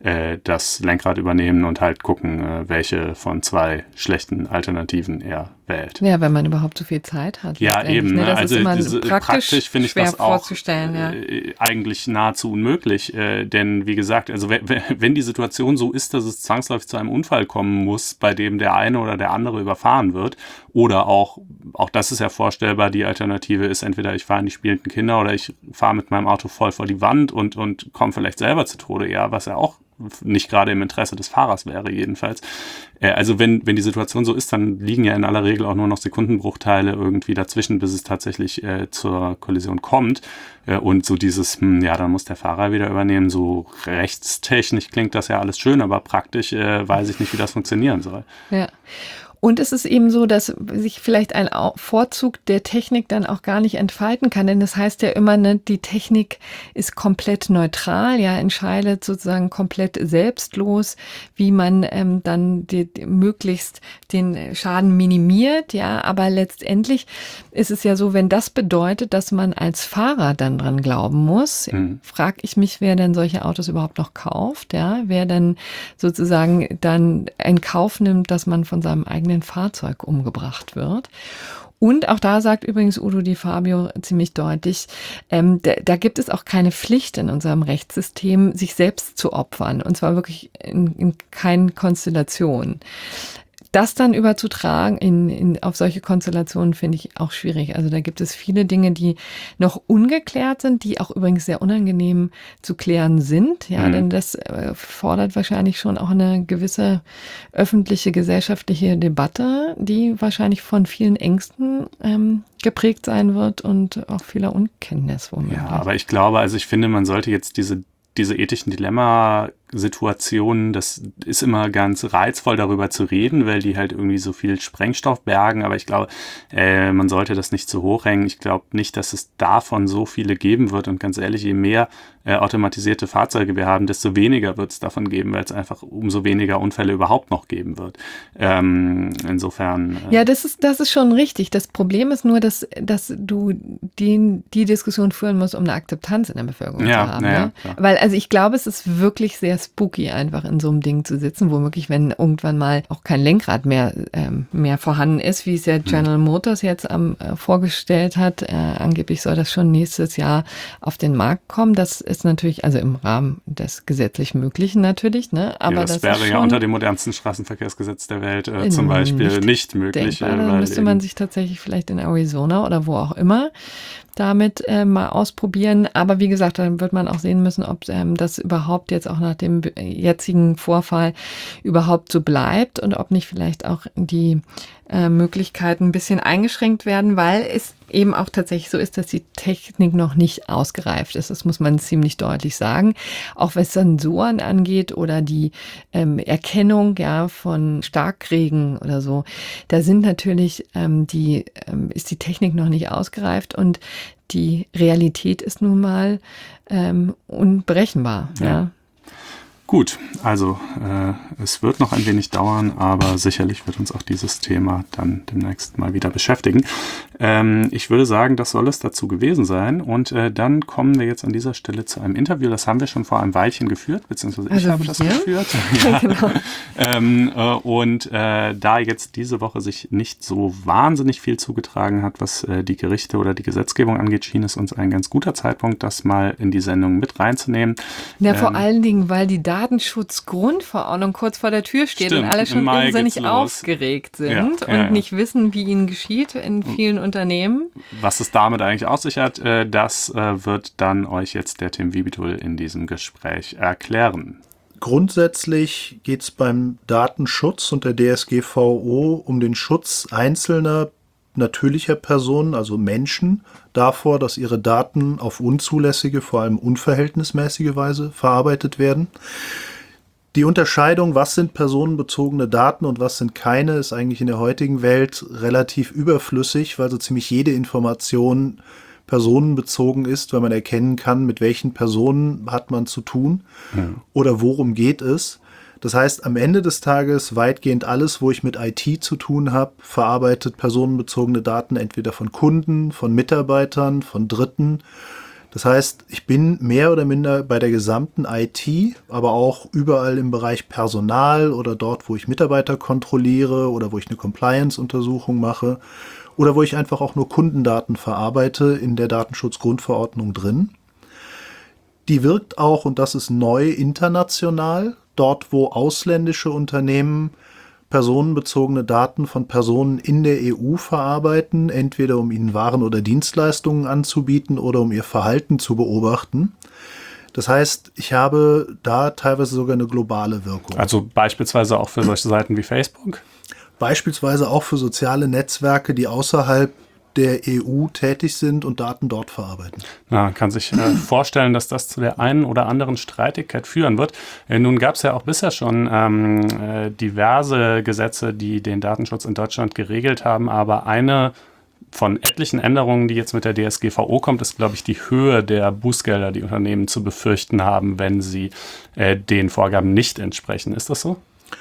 äh, das Lenkrad übernehmen und halt gucken, äh, welche von zwei schlechten Alternativen er wählt. Ja, wenn man überhaupt so viel Zeit hat. Ja, eben. Ne? Das also ist immer diese, praktisch, praktisch finde ich schwer das auch vorzustellen, ja. äh, eigentlich nahezu unmöglich. Äh, denn wie gesagt, also wenn, wenn die Situation so ist, dass es zwangsläufig zu einem Unfall kommen muss, bei dem der eine oder der andere überfahren wird, oder auch, auch das ist ja vorstellbar, die Alternative ist entweder ich fahre in die spielenden Kinder oder ich fahre mit meinem Auto voll vor die Wand und, und komme vielleicht selber zu Tode, ja, was ja auch nicht gerade im Interesse des Fahrers wäre jedenfalls. Äh, also wenn, wenn die Situation so ist, dann liegen ja in aller Regel auch nur noch Sekundenbruchteile irgendwie dazwischen, bis es tatsächlich äh, zur Kollision kommt. Äh, und so dieses, hm, ja, dann muss der Fahrer wieder übernehmen, so rechtstechnisch klingt das ja alles schön, aber praktisch äh, weiß ich nicht, wie das funktionieren soll. Ja. Und es ist eben so, dass sich vielleicht ein Vorzug der Technik dann auch gar nicht entfalten kann. Denn das heißt ja immer, ne, die Technik ist komplett neutral, ja, entscheidet sozusagen komplett selbstlos, wie man ähm, dann die, die, möglichst den Schaden minimiert, ja. Aber letztendlich ist es ja so, wenn das bedeutet, dass man als Fahrer dann dran glauben muss, mhm. frage ich mich, wer denn solche Autos überhaupt noch kauft, ja. Wer denn sozusagen dann in Kauf nimmt, dass man von seinem eigenen Fahrzeug umgebracht wird. Und auch da sagt übrigens Udo Di Fabio ziemlich deutlich, ähm, da, da gibt es auch keine Pflicht in unserem Rechtssystem, sich selbst zu opfern. Und zwar wirklich in, in keinen Konstellationen. Das dann überzutragen in, in, auf solche Konstellationen finde ich auch schwierig. Also da gibt es viele Dinge, die noch ungeklärt sind, die auch übrigens sehr unangenehm zu klären sind. Ja, mhm. denn das äh, fordert wahrscheinlich schon auch eine gewisse öffentliche, gesellschaftliche Debatte, die wahrscheinlich von vielen Ängsten ähm, geprägt sein wird und auch vieler Unkenntnis womöglich. Ja, aber ich glaube, also ich finde, man sollte jetzt diese diese ethischen Dilemma-Situationen, das ist immer ganz reizvoll, darüber zu reden, weil die halt irgendwie so viel Sprengstoff bergen, aber ich glaube, äh, man sollte das nicht zu hoch hängen. Ich glaube nicht, dass es davon so viele geben wird und ganz ehrlich, je mehr äh, automatisierte Fahrzeuge wir haben, desto weniger wird es davon geben, weil es einfach umso weniger Unfälle überhaupt noch geben wird. Ähm, insofern... Äh ja, das ist, das ist schon richtig. Das Problem ist nur, dass, dass du die, die Diskussion führen musst, um eine Akzeptanz in der Bevölkerung ja, zu haben. Ja, ne? Weil Also ich glaube, es ist wirklich sehr spooky, einfach in so einem Ding zu sitzen, womöglich, wenn irgendwann mal auch kein Lenkrad mehr, ähm, mehr vorhanden ist, wie es ja General Motors jetzt ähm, vorgestellt hat. Äh, angeblich soll das schon nächstes Jahr auf den Markt kommen. Das ist natürlich, also im Rahmen des gesetzlich Möglichen natürlich. Ne? Aber ja, das, das wäre ja unter dem modernsten Straßenverkehrsgesetz der Welt äh, zum Beispiel nicht, nicht möglich. Denkbar, äh, dann müsste man sich tatsächlich vielleicht in Arizona oder wo auch immer damit äh, mal ausprobieren. Aber wie gesagt, dann wird man auch sehen müssen, ob ähm, das überhaupt jetzt auch nach dem jetzigen Vorfall überhaupt so bleibt und ob nicht vielleicht auch die äh, Möglichkeiten ein bisschen eingeschränkt werden, weil es eben auch tatsächlich so ist, dass die Technik noch nicht ausgereift ist. Das muss man ziemlich deutlich sagen. Auch was Sensoren angeht oder die ähm, Erkennung ja von Starkregen oder so, da sind natürlich ähm, die ähm, ist die Technik noch nicht ausgereift und die Realität ist nun mal ähm, unberechenbar. Ja. ja. Gut, also äh, es wird noch ein wenig dauern, aber sicherlich wird uns auch dieses Thema dann demnächst mal wieder beschäftigen. Ähm, ich würde sagen, das soll es dazu gewesen sein und äh, dann kommen wir jetzt an dieser Stelle zu einem Interview, das haben wir schon vor einem Weilchen geführt, beziehungsweise ich also habe das ja? geführt. Ja. Genau. ähm, äh, und äh, da jetzt diese Woche sich nicht so wahnsinnig viel zugetragen hat, was äh, die Gerichte oder die Gesetzgebung angeht, schien es uns ein ganz guter Zeitpunkt, das mal in die Sendung mit reinzunehmen. Ja, ähm, vor allen Dingen, weil die Datenschutzgrundverordnung kurz vor der Tür steht stimmt, und alle schon irrsinnig los. aufgeregt sind ja, und ja, ja. nicht wissen, wie ihnen geschieht in vielen Unternehmen. Was es damit eigentlich auf sich hat, das wird dann euch jetzt der Tim Wibitul in diesem Gespräch erklären. Grundsätzlich geht es beim Datenschutz und der D S G V O um den Schutz einzelner natürlicher Personen, also Menschen, davor, dass ihre Daten auf unzulässige, vor allem unverhältnismäßige Weise verarbeitet werden. Die Unterscheidung, was sind personenbezogene Daten und was sind keine, ist eigentlich in der heutigen Welt relativ überflüssig, weil so ziemlich jede Information personenbezogen ist, weil man erkennen kann, mit welchen Personen hat man zu tun ja. oder worum geht es. Das heißt, am Ende des Tages weitgehend alles, wo ich mit I T zu tun habe, verarbeitet personenbezogene Daten entweder von Kunden, von Mitarbeitern, von Dritten. Das heißt, ich bin mehr oder minder bei der gesamten I T, aber auch überall im Bereich Personal oder dort, wo ich Mitarbeiter kontrolliere oder wo ich eine Compliance-Untersuchung mache oder wo ich einfach auch nur Kundendaten verarbeite, in der Datenschutzgrundverordnung drin. Die wirkt auch, und das ist neu, international, dort wo ausländische Unternehmen personenbezogene Daten von Personen in der E U verarbeiten, entweder um ihnen Waren oder Dienstleistungen anzubieten oder um ihr Verhalten zu beobachten. Das heißt, ich habe da teilweise sogar eine globale Wirkung. Also beispielsweise auch für solche Seiten wie Facebook? Beispielsweise auch für soziale Netzwerke, die außerhalb der E U tätig sind und Daten dort verarbeiten. Na, kann sich äh, vorstellen, dass das zu der einen oder anderen Streitigkeit führen wird. Äh, nun gab es ja auch bisher schon ähm, äh, diverse Gesetze, die den Datenschutz in Deutschland geregelt haben, aber eine von etlichen Änderungen, die jetzt mit der D S G V O kommt, ist, glaube ich, die Höhe der Bußgelder, die Unternehmen zu befürchten haben, wenn sie äh, den Vorgaben nicht entsprechen. Ist das so?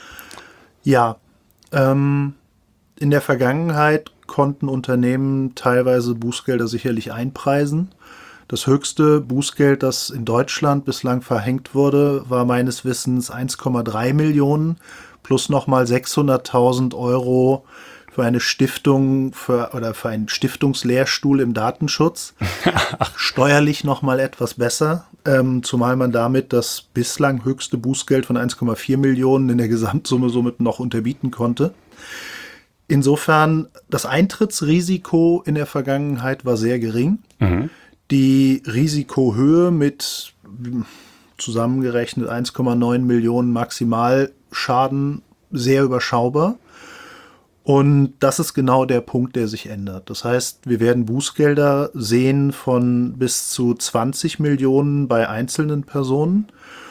Ja, ähm, in der Vergangenheit konnten Unternehmen teilweise Bußgelder sicherlich einpreisen. Das höchste Bußgeld, das in Deutschland bislang verhängt wurde, war meines Wissens eins Komma drei Millionen plus nochmal sechshunderttausend Euro für eine Stiftung für, oder für einen Stiftungslehrstuhl im Datenschutz. Steuerlich nochmal etwas besser, ähm, zumal man damit das bislang höchste Bußgeld von eins Komma vier Millionen in der Gesamtsumme somit noch unterbieten konnte. Insofern, das Eintrittsrisiko in der Vergangenheit war sehr gering. Mhm. Die Risikohöhe mit zusammengerechnet eins Komma neun Millionen Maximalschaden sehr überschaubar. Und das ist genau der Punkt, der sich ändert. Das heißt, wir werden Bußgelder sehen von bis zu zwanzig Millionen bei einzelnen Personen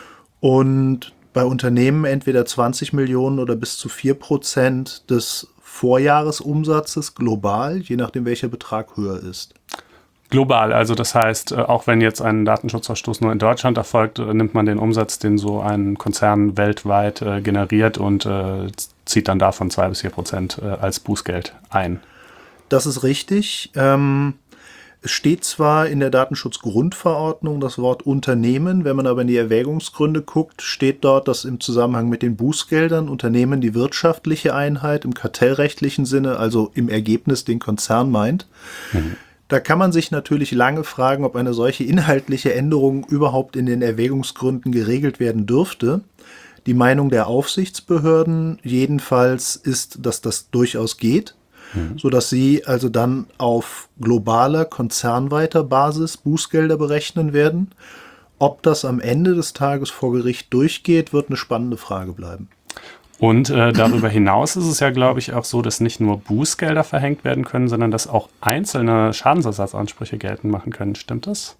und bei Unternehmen entweder zwanzig Millionen oder bis zu vier Prozent des Vorjahresumsatzes global, je nachdem welcher Betrag höher ist. Global, also das heißt, auch wenn jetzt ein Datenschutzverstoß nur in Deutschland erfolgt, nimmt man den Umsatz, den so ein Konzern weltweit äh, generiert und äh, zieht dann davon zwei bis vier Prozent äh, als Bußgeld ein. Das ist richtig. Ähm, es steht zwar in der Datenschutzgrundverordnung das Wort Unternehmen, wenn man aber in die Erwägungsgründe guckt, steht dort, dass im Zusammenhang mit den Bußgeldern Unternehmen die wirtschaftliche Einheit im kartellrechtlichen Sinne, also im Ergebnis den Konzern meint. Mhm. Da kann man sich natürlich lange fragen, ob eine solche inhaltliche Änderung überhaupt in den Erwägungsgründen geregelt werden dürfte. Die Meinung der Aufsichtsbehörden jedenfalls ist, dass das durchaus geht, mhm. sodass sie also dann auf globaler, konzernweiter Basis Bußgelder berechnen werden. Ob das am Ende des Tages vor Gericht durchgeht, wird eine spannende Frage bleiben. Und äh, darüber hinaus ist es ja, glaube ich, auch so, dass nicht nur Bußgelder verhängt werden können, sondern dass auch einzelne Schadensersatzansprüche geltend machen können. Stimmt das?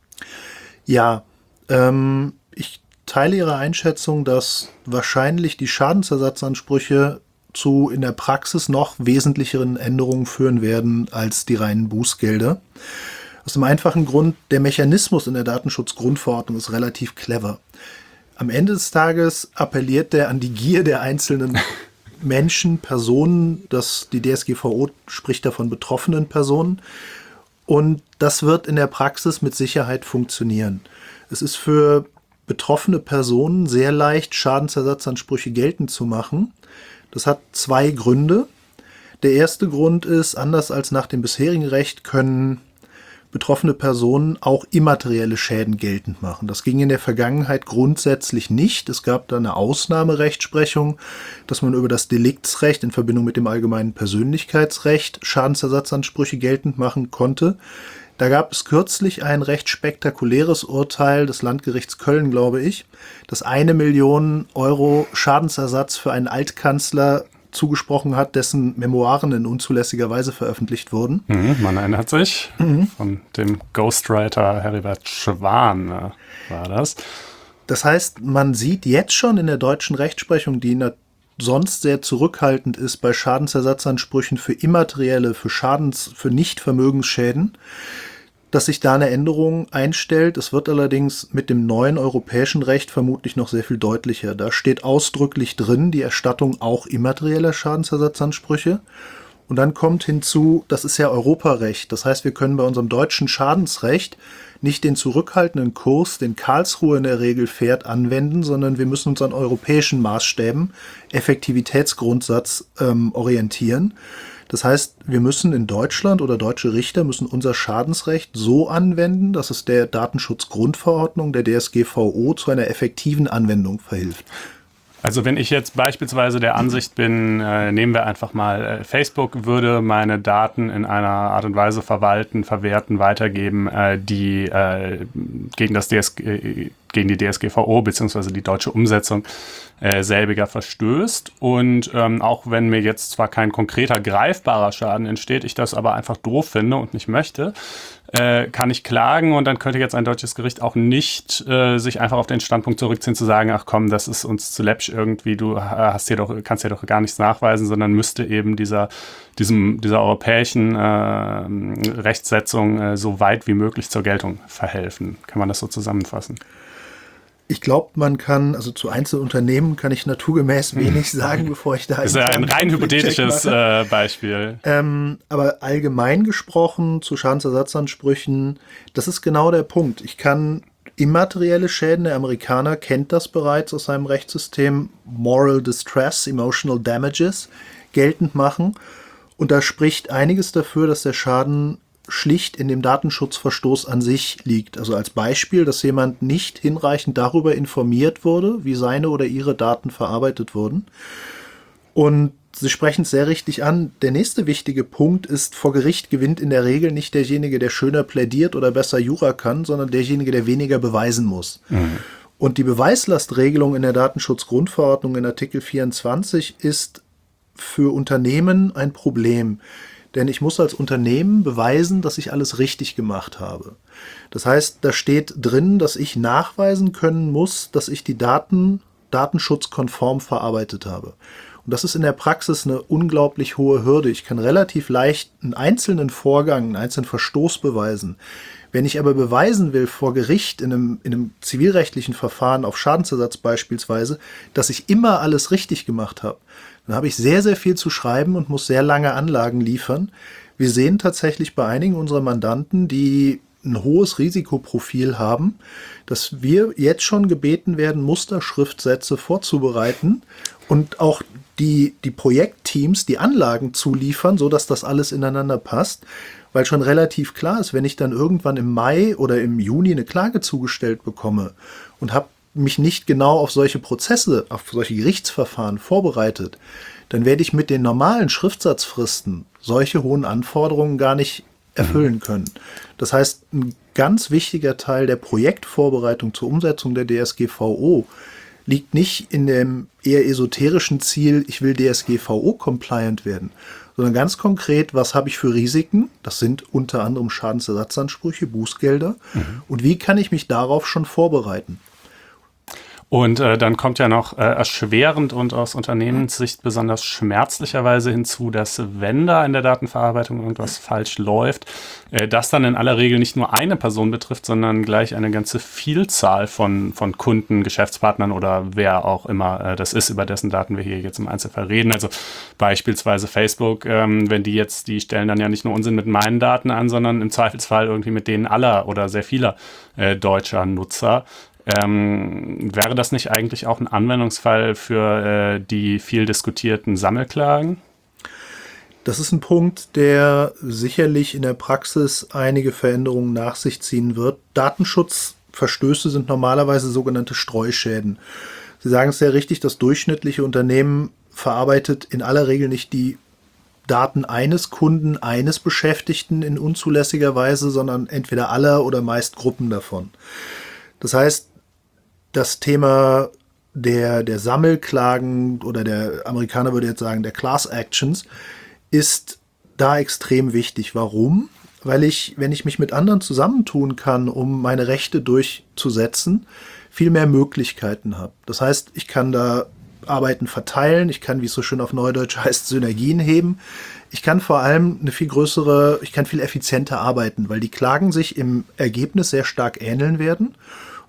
Ja, ähm, ich teile Ihre Einschätzung, dass wahrscheinlich die Schadensersatzansprüche zu in der Praxis noch wesentlicheren Änderungen führen werden als die reinen Bußgelder. Aus dem einfachen Grund, der Mechanismus in der Datenschutzgrundverordnung ist relativ clever. Am Ende des Tages appelliert der an die Gier der einzelnen Menschen, Personen, das, die D S G V O spricht davon betroffenen Personen. Und das wird in der Praxis mit Sicherheit funktionieren. Es ist für betroffene Personen sehr leicht, Schadensersatzansprüche geltend zu machen. Das hat zwei Gründe. Der erste Grund ist, anders als nach dem bisherigen Recht können betroffene Personen auch immaterielle Schäden geltend machen. Das ging in der Vergangenheit grundsätzlich nicht. Es gab da eine Ausnahmerechtsprechung, dass man über das Deliktsrecht in Verbindung mit dem allgemeinen Persönlichkeitsrecht Schadensersatzansprüche geltend machen konnte. Da gab es kürzlich ein recht spektakuläres Urteil des Landgerichts Köln, glaube ich, das eine Million Euro Schadensersatz für einen Altkanzler zugesprochen hat, dessen Memoiren in unzulässiger Weise veröffentlicht wurden. Mhm, man erinnert sich, mhm. von dem Ghostwriter Heribert Schwan äh, war das. Das heißt, man sieht jetzt schon in der deutschen Rechtsprechung, die sonst sehr zurückhaltend ist bei Schadensersatzansprüchen für immaterielle, für Schadens, für Nichtvermögensschäden, dass sich da eine Änderung einstellt. Es wird allerdings mit dem neuen europäischen Recht vermutlich noch sehr viel deutlicher. Da steht ausdrücklich drin, die Erstattung auch immaterieller Schadensersatzansprüche. Und dann kommt hinzu, das ist ja Europarecht. Das heißt, wir können bei unserem deutschen Schadensrecht nicht den zurückhaltenden Kurs, den Karlsruhe in der Regel fährt, anwenden, sondern wir müssen uns an europäischen Maßstäben, Effektivitätsgrundsatz, ähm, orientieren. Das heißt, wir müssen in Deutschland oder deutsche Richter müssen unser Schadensrecht so anwenden, dass es der Datenschutzgrundverordnung, der D S G V O, zu einer effektiven Anwendung verhilft. Also wenn ich jetzt beispielsweise der Ansicht bin, äh, nehmen wir einfach mal, äh, Facebook würde meine Daten in einer Art und Weise verwalten, verwerten, weitergeben, äh, die äh, gegen das D S G, äh, gegen die D S G V O bzw. die deutsche Umsetzung äh, selbiger verstößt. Und ähm, auch wenn mir jetzt zwar kein konkreter greifbarer Schaden entsteht, ich das aber einfach doof finde und nicht möchte, äh, kann ich klagen, und dann könnte jetzt ein deutsches Gericht auch nicht äh, sich einfach auf den Standpunkt zurückziehen, zu sagen, ach komm, das ist uns zu läppsch irgendwie, du hast hier doch, kannst hier doch gar nichts nachweisen, sondern müsste eben dieser, diesem, dieser europäischen äh, Rechtsetzung äh, so weit wie möglich zur Geltung verhelfen. Kann man das so zusammenfassen? Ich glaube, man kann, also zu Einzelunternehmen kann ich naturgemäß wenig sagen, bevor ich da... Das ist ja ein rein hypothetisches äh, Beispiel. Ähm, aber allgemein gesprochen zu Schadensersatzansprüchen, das ist genau der Punkt. Ich kann immaterielle Schäden, der Amerikaner kennt das bereits aus seinem Rechtssystem, Moral Distress, Emotional Damages, geltend machen. Und da spricht einiges dafür, dass der Schaden schlicht in dem Datenschutzverstoß an sich liegt. Also als Beispiel, dass jemand nicht hinreichend darüber informiert wurde, wie seine oder ihre Daten verarbeitet wurden. Und Sie sprechen es sehr richtig an. Der nächste wichtige Punkt ist, vor Gericht gewinnt in der Regel nicht derjenige, der schöner plädiert oder besser Jura kann, sondern derjenige, der weniger beweisen muss. Mhm. Und die Beweislastregelung in der Datenschutzgrundverordnung in Artikel vierundzwanzig ist für Unternehmen ein Problem. Denn ich muss als Unternehmen beweisen, dass ich alles richtig gemacht habe. Das heißt, da steht drin, dass ich nachweisen können muss, dass ich die Daten datenschutzkonform verarbeitet habe. Und das ist in der Praxis eine unglaublich hohe Hürde. Ich kann relativ leicht einen einzelnen Vorgang, einen einzelnen Verstoß beweisen. Wenn ich aber beweisen will vor Gericht in einem, in einem zivilrechtlichen Verfahren auf Schadensersatz beispielsweise, dass ich immer alles richtig gemacht habe, dann habe ich sehr, sehr viel zu schreiben und muss sehr lange Anlagen liefern. Wir sehen tatsächlich bei einigen unserer Mandanten, die ein hohes Risikoprofil haben, dass wir jetzt schon gebeten werden, Musterschriftsätze vorzubereiten und auch die, die Projektteams die Anlagen zuliefern, sodass das alles ineinander passt, weil schon relativ klar ist, wenn ich dann irgendwann im Mai oder im Juni eine Klage zugestellt bekomme und habe mich nicht genau auf solche Prozesse, auf solche Gerichtsverfahren vorbereitet, dann werde ich mit den normalen Schriftsatzfristen solche hohen Anforderungen gar nicht erfüllen können. Das heißt, ein ganz wichtiger Teil der Projektvorbereitung zur Umsetzung der D S G V O liegt nicht in dem eher esoterischen Ziel, ich will D S G V O-compliant werden, sondern ganz konkret, was habe ich für Risiken? Das sind unter anderem Schadensersatzansprüche, Bußgelder. Mhm. Und wie kann ich mich darauf schon vorbereiten? Und äh, dann kommt ja noch äh, erschwerend und aus Unternehmenssicht besonders schmerzlicherweise hinzu, dass wenn da in der Datenverarbeitung irgendwas falsch läuft, äh, das dann in aller Regel nicht nur eine Person betrifft, sondern gleich eine ganze Vielzahl von, von Kunden, Geschäftspartnern oder wer auch immer äh, das ist, über dessen Daten wir hier jetzt im Einzelfall reden. Also beispielsweise Facebook, ähm, wenn die jetzt, die stellen dann ja nicht nur Unsinn mit meinen Daten an, sondern im Zweifelsfall irgendwie mit denen aller oder sehr vieler äh, deutscher Nutzer. Ähm, wäre das nicht eigentlich auch ein Anwendungsfall für äh, die viel diskutierten Sammelklagen? Das ist ein Punkt, der sicherlich in der Praxis einige Veränderungen nach sich ziehen wird. Datenschutzverstöße sind normalerweise sogenannte Streuschäden. Sie sagen es sehr richtig, das durchschnittliche Unternehmen verarbeitet in aller Regel nicht die Daten eines Kunden, eines Beschäftigten in unzulässiger Weise, sondern entweder aller oder meist Gruppen davon. Das heißt, das Thema der, der Sammelklagen oder der Amerikaner würde jetzt sagen, der Class Actions ist da extrem wichtig. Warum? Weil ich, wenn ich mich mit anderen zusammentun kann, um meine Rechte durchzusetzen, viel mehr Möglichkeiten habe. Das heißt, ich kann da Arbeiten verteilen, ich kann, wie es so schön auf Neudeutsch heißt, Synergien heben. Ich kann vor allem eine viel größere, ich kann viel effizienter arbeiten, weil die Klagen sich im Ergebnis sehr stark ähneln werden,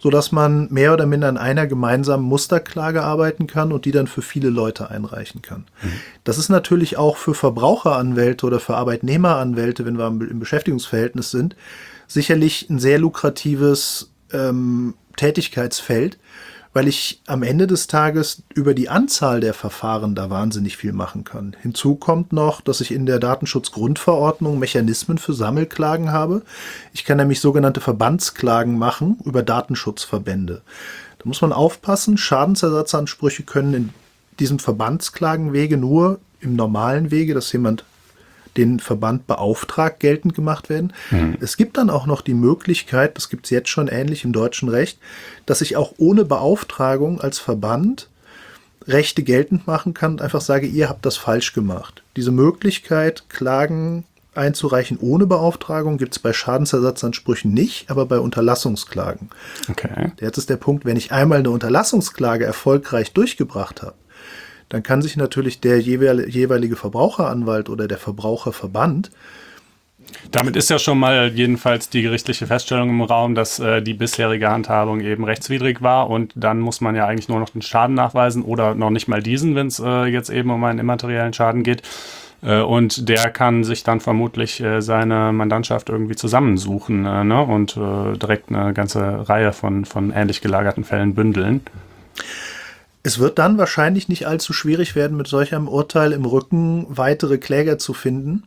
sodass man mehr oder minder an einer gemeinsamen Musterklage arbeiten kann und die dann für viele Leute einreichen kann. Mhm. Das ist natürlich auch für Verbraucheranwälte oder für Arbeitnehmeranwälte, wenn wir im Beschäftigungsverhältnis sind, sicherlich ein sehr lukratives ähm, Tätigkeitsfeld, weil ich am Ende des Tages über die Anzahl der Verfahren da wahnsinnig viel machen kann. Hinzu kommt noch, dass ich in der Datenschutzgrundverordnung Mechanismen für Sammelklagen habe. Ich kann nämlich sogenannte Verbandsklagen machen über Datenschutzverbände. Da muss man aufpassen, Schadensersatzansprüche können in diesem Verbandsklagenwege nur im normalen Wege, dass jemand den Verband beauftragt, geltend gemacht werden. Mhm. Es gibt dann auch noch die Möglichkeit, das gibt es jetzt schon ähnlich im deutschen Recht, dass ich auch ohne Beauftragung als Verband Rechte geltend machen kann und einfach sage, ihr habt das falsch gemacht. Diese Möglichkeit, Klagen einzureichen ohne Beauftragung, gibt es bei Schadensersatzansprüchen nicht, aber bei Unterlassungsklagen. Okay. Jetzt ist der Punkt, wenn ich einmal eine Unterlassungsklage erfolgreich durchgebracht habe, dann kann sich natürlich der jeweilige Verbraucheranwalt oder der Verbraucherverband. Damit ist ja schon mal jedenfalls die gerichtliche Feststellung im Raum, dass äh, die bisherige Handhabung eben rechtswidrig war und dann muss man ja eigentlich nur noch den Schaden nachweisen oder noch nicht mal diesen, wenn es äh, jetzt eben um einen immateriellen Schaden geht. Äh, und der kann sich dann vermutlich äh, seine Mandantschaft irgendwie zusammensuchen äh, ne? und äh, direkt eine ganze Reihe von, von ähnlich gelagerten Fällen bündeln. Es wird dann wahrscheinlich nicht allzu schwierig werden, mit solch einem Urteil im Rücken weitere Kläger zu finden.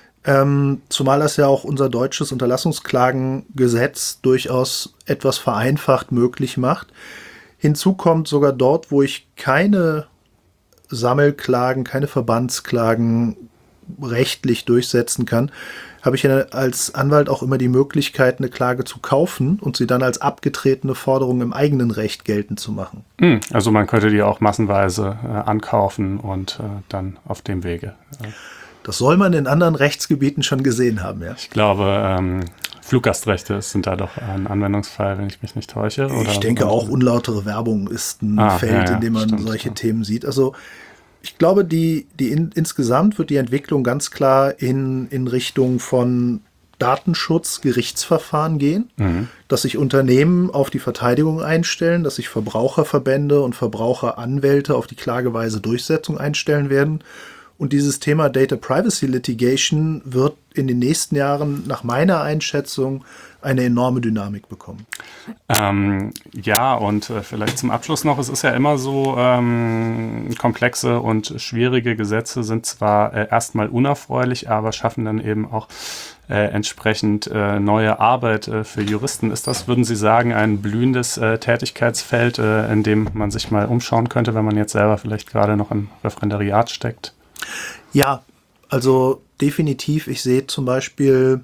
Ähm, zumal das ja auch unser deutsches Unterlassungsklagengesetz durchaus etwas vereinfacht möglich macht. Hinzu kommt sogar dort, wo ich keine Sammelklagen, keine Verbandsklagen rechtlich durchsetzen kann, habe ich ja als Anwalt auch immer die Möglichkeit, eine Klage zu kaufen und sie dann als abgetretene Forderung im eigenen Recht geltend zu machen. Also man könnte die auch massenweise äh, ankaufen und äh, dann auf dem Wege. Äh. Das soll man in anderen Rechtsgebieten schon gesehen haben, ja. Ich glaube, ähm, Fluggastrechte sind da doch ein Anwendungsfall, wenn ich mich nicht täusche. Oder? Ich denke auch, unlautere Werbung ist ein ah, Feld, ja, ja, in dem man stimmt, solche ja. Themen sieht. Also ich glaube, die, die in, insgesamt wird die Entwicklung ganz klar in, in Richtung von Datenschutz, Gerichtsverfahren gehen, mhm. dass sich Unternehmen auf die Verteidigung einstellen, dass sich Verbraucherverbände und Verbraucheranwälte auf die klageweise Durchsetzung einstellen werden. Und dieses Thema Data Privacy Litigation wird in den nächsten Jahren nach meiner Einschätzung eine enorme Dynamik bekommen. Ähm, ja, und äh, vielleicht zum Abschluss noch, es ist ja immer so, ähm, komplexe und schwierige Gesetze sind zwar äh, erstmal unerfreulich, aber schaffen dann eben auch äh, entsprechend äh, neue Arbeit äh, für Juristen. Ist das, würden Sie sagen, ein blühendes äh, Tätigkeitsfeld, äh, in dem man sich mal umschauen könnte, wenn man jetzt selber vielleicht gerade noch im Referendariat steckt? Ja, also definitiv. Ich sehe zum Beispiel,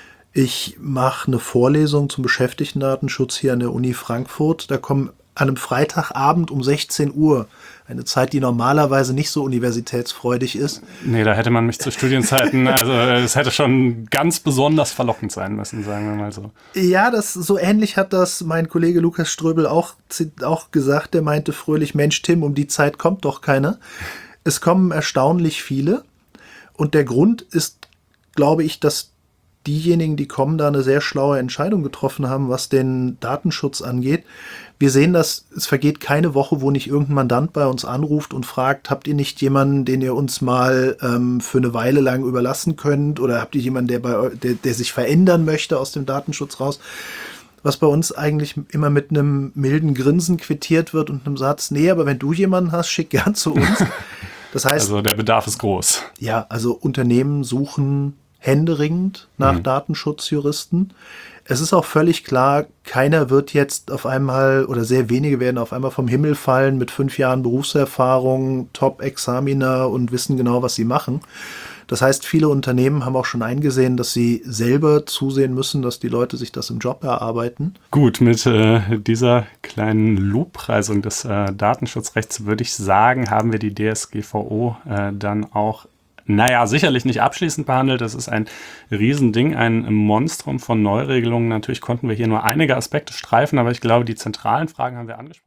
ich mache eine Vorlesung zum Beschäftigtendatenschutz hier an der Uni Frankfurt. Da kommen an einem Freitagabend um sechzehn Uhr, eine Zeit, die normalerweise nicht so universitätsfreudig ist. Nee, da hätte man mich zu Studienzeiten, also es hätte schon ganz besonders verlockend sein müssen, sagen wir mal so. Ja, das so ähnlich hat das mein Kollege Lukas Ströbel auch, auch gesagt. Der meinte fröhlich, Mensch Tim, um die Zeit kommt doch keiner. Es kommen erstaunlich viele und der Grund ist, glaube ich, dass diejenigen, die kommen, da eine sehr schlaue Entscheidung getroffen haben, was den Datenschutz angeht. Wir sehen, dass es vergeht keine Woche, wo nicht irgendein Mandant bei uns anruft und fragt, habt ihr nicht jemanden, den ihr uns mal ähm, für eine Weile lang überlassen könnt oder habt ihr jemanden, der, bei, der, der sich verändern möchte aus dem Datenschutz raus? Was bei uns eigentlich immer mit einem milden Grinsen quittiert wird und einem Satz, nee, aber wenn du jemanden hast, schick gern zu uns. Das heißt, also der Bedarf ist groß. Ja, also Unternehmen suchen händeringend nach mhm. Datenschutzjuristen. Es ist auch völlig klar, keiner wird jetzt auf einmal oder sehr wenige werden auf einmal vom Himmel fallen mit fünf Jahren Berufserfahrung, Top-Examiner und wissen genau, was sie machen. Das heißt, viele Unternehmen haben auch schon eingesehen, dass sie selber zusehen müssen, dass die Leute sich das im Job erarbeiten. Gut, mit äh, dieser kleinen Lobpreisung des äh, Datenschutzrechts würde ich sagen, haben wir die D S G V O äh, dann auch, naja, sicherlich nicht abschließend behandelt. Das ist ein Riesending, ein Monstrum von Neuregelungen. Natürlich konnten wir hier nur einige Aspekte streifen, aber ich glaube, die zentralen Fragen haben wir angesprochen.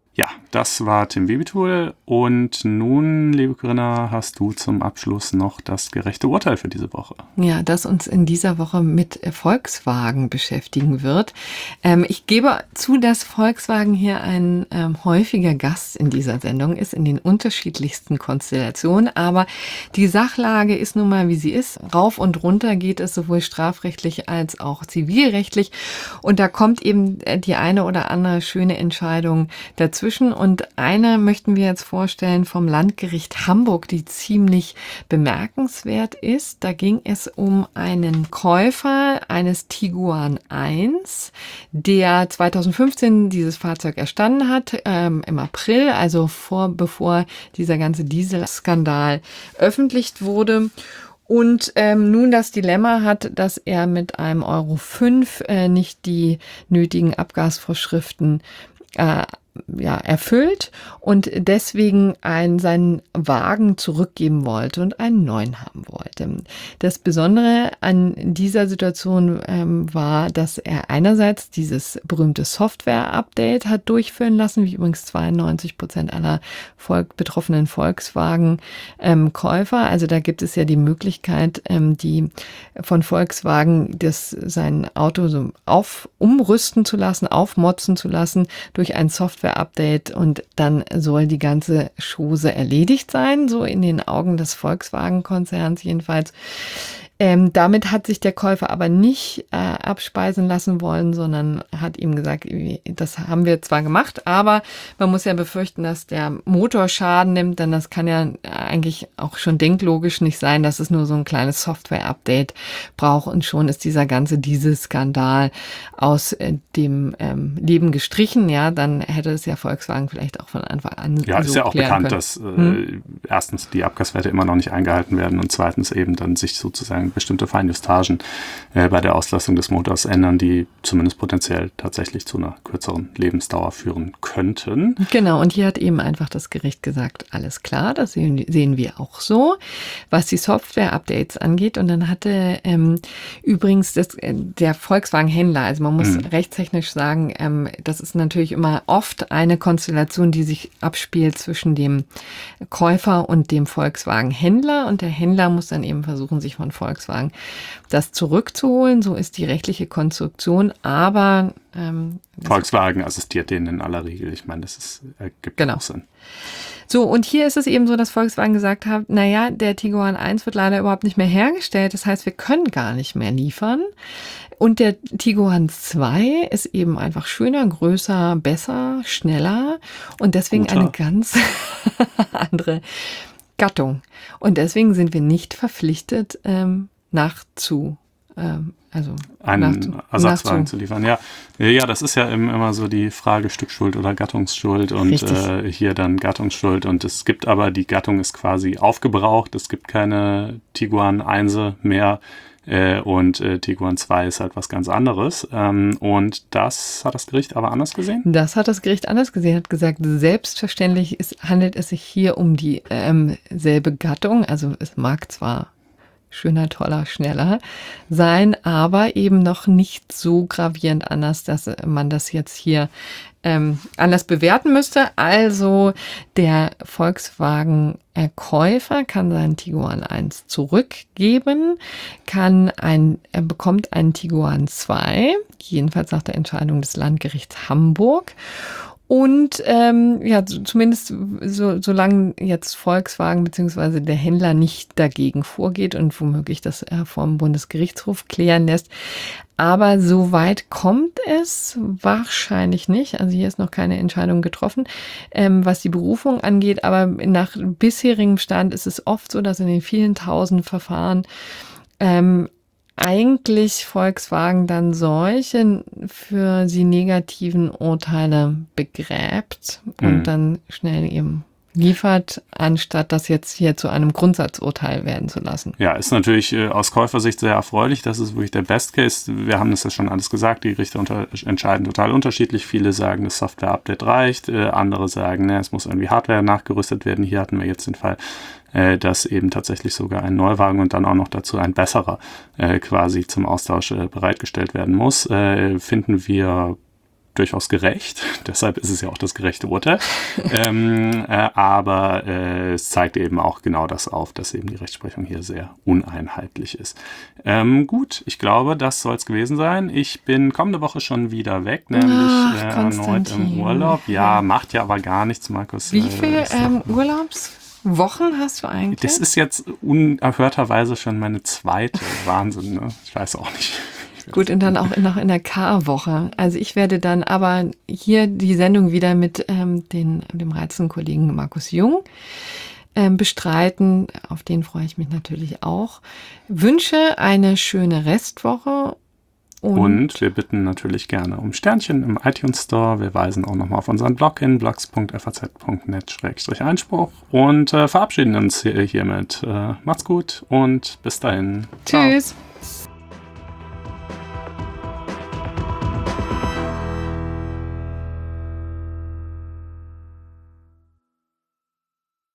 Ja, das war Tim Wiebetul und nun, liebe Corinna, hast du zum Abschluss noch das gerechte Urteil für diese Woche. Ja, das uns in dieser Woche mit Volkswagen beschäftigen wird. Ähm, ich gebe zu, dass Volkswagen hier ein ähm, häufiger Gast in dieser Sendung ist, in den unterschiedlichsten Konstellationen, aber die Sachlage ist nun mal, wie sie ist. Rauf und runter geht es sowohl strafrechtlich als auch zivilrechtlich und da kommt eben die eine oder andere schöne Entscheidung dazu. Und eine möchten wir jetzt vorstellen vom Landgericht Hamburg, die ziemlich bemerkenswert ist. Da ging es um einen Käufer eines Tiguan eins, der zweitausendfünfzehn dieses Fahrzeug erstanden hat, ähm, im April, also vor, bevor dieser ganze Dieselskandal öffentlich wurde. Und ähm, nun das Dilemma hat, dass er mit einem Euro fünf äh, nicht die nötigen Abgasvorschriften äh, ja, erfüllt und deswegen einen, seinen Wagen zurückgeben wollte und einen neuen haben wollte. Das Besondere an dieser Situation ähm, war, dass er einerseits dieses berühmte Software-Update hat durchführen lassen, wie übrigens zweiundneunzig Prozent aller Volk, betroffenen Volkswagen-Käufer. Ähm, also da gibt es ja die Möglichkeit, ähm, die von Volkswagen das, sein Auto so auf, umrüsten zu lassen, aufmotzen zu lassen durch ein Software Update und dann soll die ganze Chose erledigt sein, so in den Augen des Volkswagen-Konzerns jedenfalls. Ähm, damit hat sich der Käufer aber nicht äh, abspeisen lassen wollen, sondern hat ihm gesagt, das haben wir zwar gemacht, aber man muss ja befürchten, dass der Motor Schaden nimmt, denn das kann ja eigentlich auch schon denklogisch nicht sein, dass es nur so ein kleines Software-Update braucht und schon ist dieser ganze Dieselskandal aus äh, dem ähm, Leben gestrichen. Ja, dann hätte es ja Volkswagen vielleicht auch von Anfang an Ja, so ist ja auch bekannt, können. dass äh, hm? erstens die Abgaswerte immer noch nicht eingehalten werden und zweitens eben dann sich sozusagen bestimmte Feinjustagen äh, bei der Auslastung des Motors ändern, die zumindest potenziell tatsächlich zu einer kürzeren Lebensdauer führen könnten. Genau, und hier hat eben einfach das Gericht gesagt, alles klar, das sehen, sehen wir auch so, was die Software-Updates angeht. Und dann hatte ähm, übrigens das, äh, der Volkswagen-Händler, also man muss mhm. rechtstechnisch sagen, ähm, das ist natürlich immer oft eine Konstellation, die sich abspielt zwischen dem Käufer und dem Volkswagen-Händler. Und der Händler muss dann eben versuchen, sich von Volkswagen das zurückzuholen. So ist die rechtliche Konstruktion, aber ähm, Volkswagen assistiert denen in aller Regel. Ich meine, das ist, ergibt genau. auch Sinn. So, und hier ist es eben so, dass Volkswagen gesagt hat, naja, der Tiguan eins wird leider überhaupt nicht mehr hergestellt. Das heißt, wir können gar nicht mehr liefern. Und der Tiguan zwei ist eben einfach schöner, größer, besser, schneller und deswegen Guter. eine ganz andere Gattung. Und deswegen sind wir nicht verpflichtet, ähm, nachzu, ähm, also einen Ersatzwagen zu liefern. Ja, ja, das ist ja immer so die Frage Stückschuld oder Gattungsschuld und äh, hier dann Gattungsschuld. Und es gibt aber, die Gattung ist quasi aufgebraucht. Es gibt keine Tiguan eins mehr. Äh, und äh, Tiguan zwei ist halt was ganz anderes. Ähm, und das hat das Gericht aber anders gesehen? Das hat das Gericht anders gesehen, hat gesagt, selbstverständlich ist, handelt es sich hier um die ähm, selbe Gattung. Also es mag zwar schöner, toller, schneller sein, aber eben noch nicht so gravierend anders, dass man das jetzt hier ähm, anders bewerten müsste. Also der Volkswagen-Käufer kann seinen Tiguan eins zurückgeben, kann ein, er bekommt einen Tiguan zwei, jedenfalls nach der Entscheidung des Landgerichts Hamburg. Und ähm, ja, zumindest so, solange jetzt Volkswagen bzw. der Händler nicht dagegen vorgeht und womöglich das äh, vom Bundesgerichtshof klären lässt. Aber so weit kommt es wahrscheinlich nicht. Also hier ist noch keine Entscheidung getroffen, ähm, was die Berufung angeht. Aber nach bisherigem Stand ist es oft so, dass in den vielen tausend Verfahren ähm, eigentlich Volkswagen dann solche für sie negativen Urteile begräbt und mhm. dann schnell eben liefert, anstatt das jetzt hier zu einem Grundsatzurteil werden zu lassen. Ja, ist natürlich äh, aus Käufersicht sehr erfreulich. Das ist wirklich der Best Case. Wir haben das ja schon alles gesagt. Die Richter unter- entscheiden total unterschiedlich. Viele sagen, das Software-Update reicht. Äh, andere sagen, ne, es muss irgendwie Hardware nachgerüstet werden. Hier hatten wir jetzt den Fall, äh, dass eben tatsächlich sogar ein Neuwagen und dann auch noch dazu ein besserer äh, quasi zum Austausch äh, bereitgestellt werden muss. Äh, finden wir durchaus gerecht. Deshalb ist es ja auch das gerechte Urteil. ähm, äh, aber äh, es zeigt eben auch genau das auf, dass eben die Rechtsprechung hier sehr uneinheitlich ist. Ähm, gut, ich glaube, das soll es gewesen sein. Ich bin kommende Woche schon wieder weg, nämlich Ach, äh, erneut im Urlaub. Ja, macht ja aber gar nichts, Markus. Wie viele ähm, Urlaubswochen hast du eigentlich? Das ist jetzt unerhörterweise schon meine zweite. Wahnsinn, ne? Ich weiß auch nicht. Gut, und dann auch noch in der K-Woche. Also ich werde dann aber hier die Sendung wieder mit ähm, den, dem reizenden Kollegen Markus Jung ähm, bestreiten. Auf den freue ich mich natürlich auch. Wünsche eine schöne Restwoche. Und, und wir bitten natürlich gerne um Sternchen im iTunes Store. Wir weisen auch nochmal auf unseren Blog hin, blogs punkt f a z punkt net slash einspruch und äh, verabschieden uns hier, hiermit. Äh, macht's gut und bis dahin. Tschüss. Ciao.